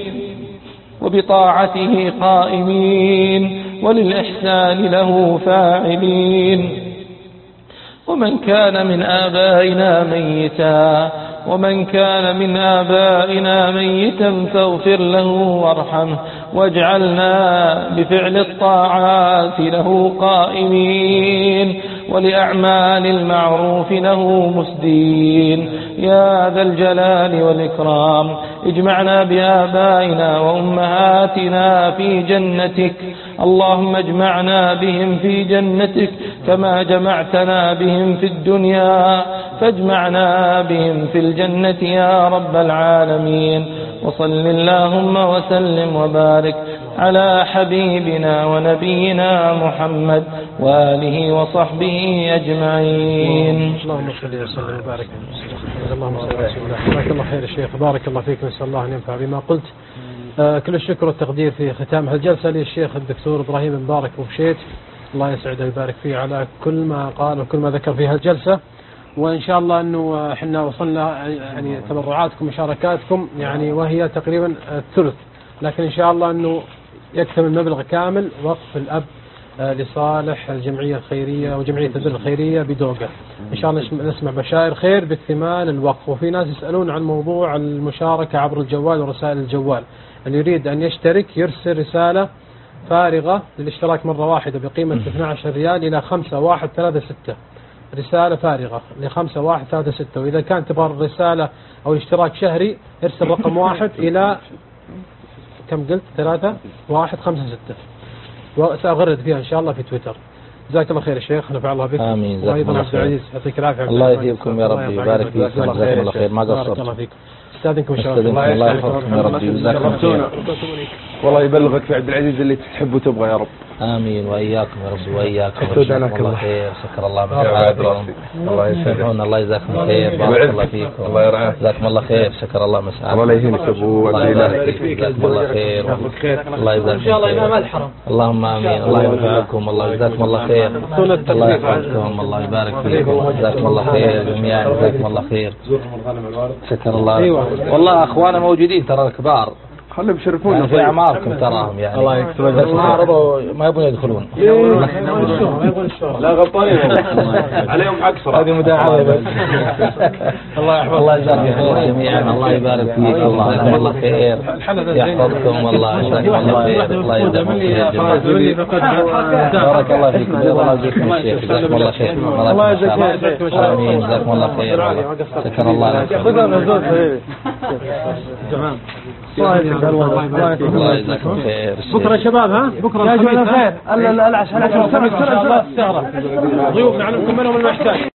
وبطاعته قائمين وللإحسان له فاعلين. ومن كان من آبائنا ميتا ومن كان من آبائنا ميتا فاغفر له وارحمه واجعلنا بفعل الطاعات له قائمين ولأعمال المعروف له مسدين يا ذا الجلال والإكرام اجمعنا بآبائنا وأمهاتنا في جنتك اللهم اجمعنا بهم في جنتك كما جمعتنا بهم في الدنيا فاجمعنا بهم في الجنة يا رب العالمين وصل اللهم وسلم وبارك على حبيبنا ونبينا محمد وآله وصحبه أجمعين. اللهم صل وسلم وبارك اللهم صل وسلم. جزاك الله خير يا شيخ، بارك الله فيك، نسأل الله أن ينفع بما قلت. آه كل الشكر والتقدير في ختام هالجلسة للشيخ الدكتور إبراهيم مبارك وبشيت، الله يسعده ويبارك فيه على كل ما قال وكل ما ذكر في هالجلسة. وإن شاء الله أنه احنا وصلنا يعني تبرعاتكم ومشاركاتكم يعني وهي تقريبا الثلث، لكن إن شاء الله أنه يكتمل مبلغ كامل وقف الأب لصالح الجمعية الخيرية وجمعية البر الخيرية بدوقة. إن شاء الله نسمع بشائر خير باكتمال الوقف. وفي ناس يسألون عن موضوع المشاركة عبر الجوال ورسائل الجوال، اللي يريد أن يشترك يرسل رسالة فارغة للاشتراك مرة واحدة بقيمة اثني عشر ريال إلى خمسة واحد ثلاثة ستة، رسالة فارغة لخمسة واحد ثلاثة ستة. وإذا كان تبغى الرسالة أو الاشتراك شهري ارسل رقم واحد إلى كم قلت ثلاثة واحد خمسة ستة، وسأغرد فيها إن شاء الله في تويتر. جزاك الله خير يا شيخ، نفع الله بك. آمين. وأيضا عبد العزيز يعطيك العافية. الله يثيبكم يا رب ويبارك فيكم. جزاكم الله خير، ما قصرت. بارك الله فيكم. استاذنكم ان شاء الله. الله يحفظكم يا رب ويجزاكم خير. والله يبلغك في عبد العزيز اللي تحب وتبغى يا رب. آمين وإياكم يا رب وإياكم. جزاك الله خير، شكر الله مساعدكم. الله يسعدك. الله يجزاكم خير، بارك الله فيكم. الله يرعاك. جزاكم الله خير، شكر الله مساعدكم. الله يهينك أبو عبد الله. جزاكم الله خير. الله يجزاكم إن شاء الله إمام الحرم. اللهم آمين. الله ينفعكم، الله يجزاكم الله خير. الله يحفظكم، الله يبارك فيكم. جزاكم الله خير جميعا، جزاكم الله خير. شكر الله. والله أخوانا موجودين ترى الكبار، خلهم يشرفونا يعني في أعماركم تراهم يعني. الله يكتب بس ما رضوا ما يبون يدخلون. لا غلطانين عليهم أكثر. هذه مداعبة بس. الله يحفظ. الله يجزاكم خير جميعا، الله يبارك فيكم. الله يجزاكم الله خير، يحفظكم والله. جزاكم الله خير، الله يجزاكم خير جميعا. بارك الله فيكم. الله يجزاكم الشيخ، جزاكم الله خير. الله يجزاكم خير. آمين. جزاكم الله خير. شكر الله لكم. تمام. الله يجزاكم خير. بكره شباب ها؟ بكره يا جماعة الخير العشاء ضيوفنا عنكم منهم المحتاج.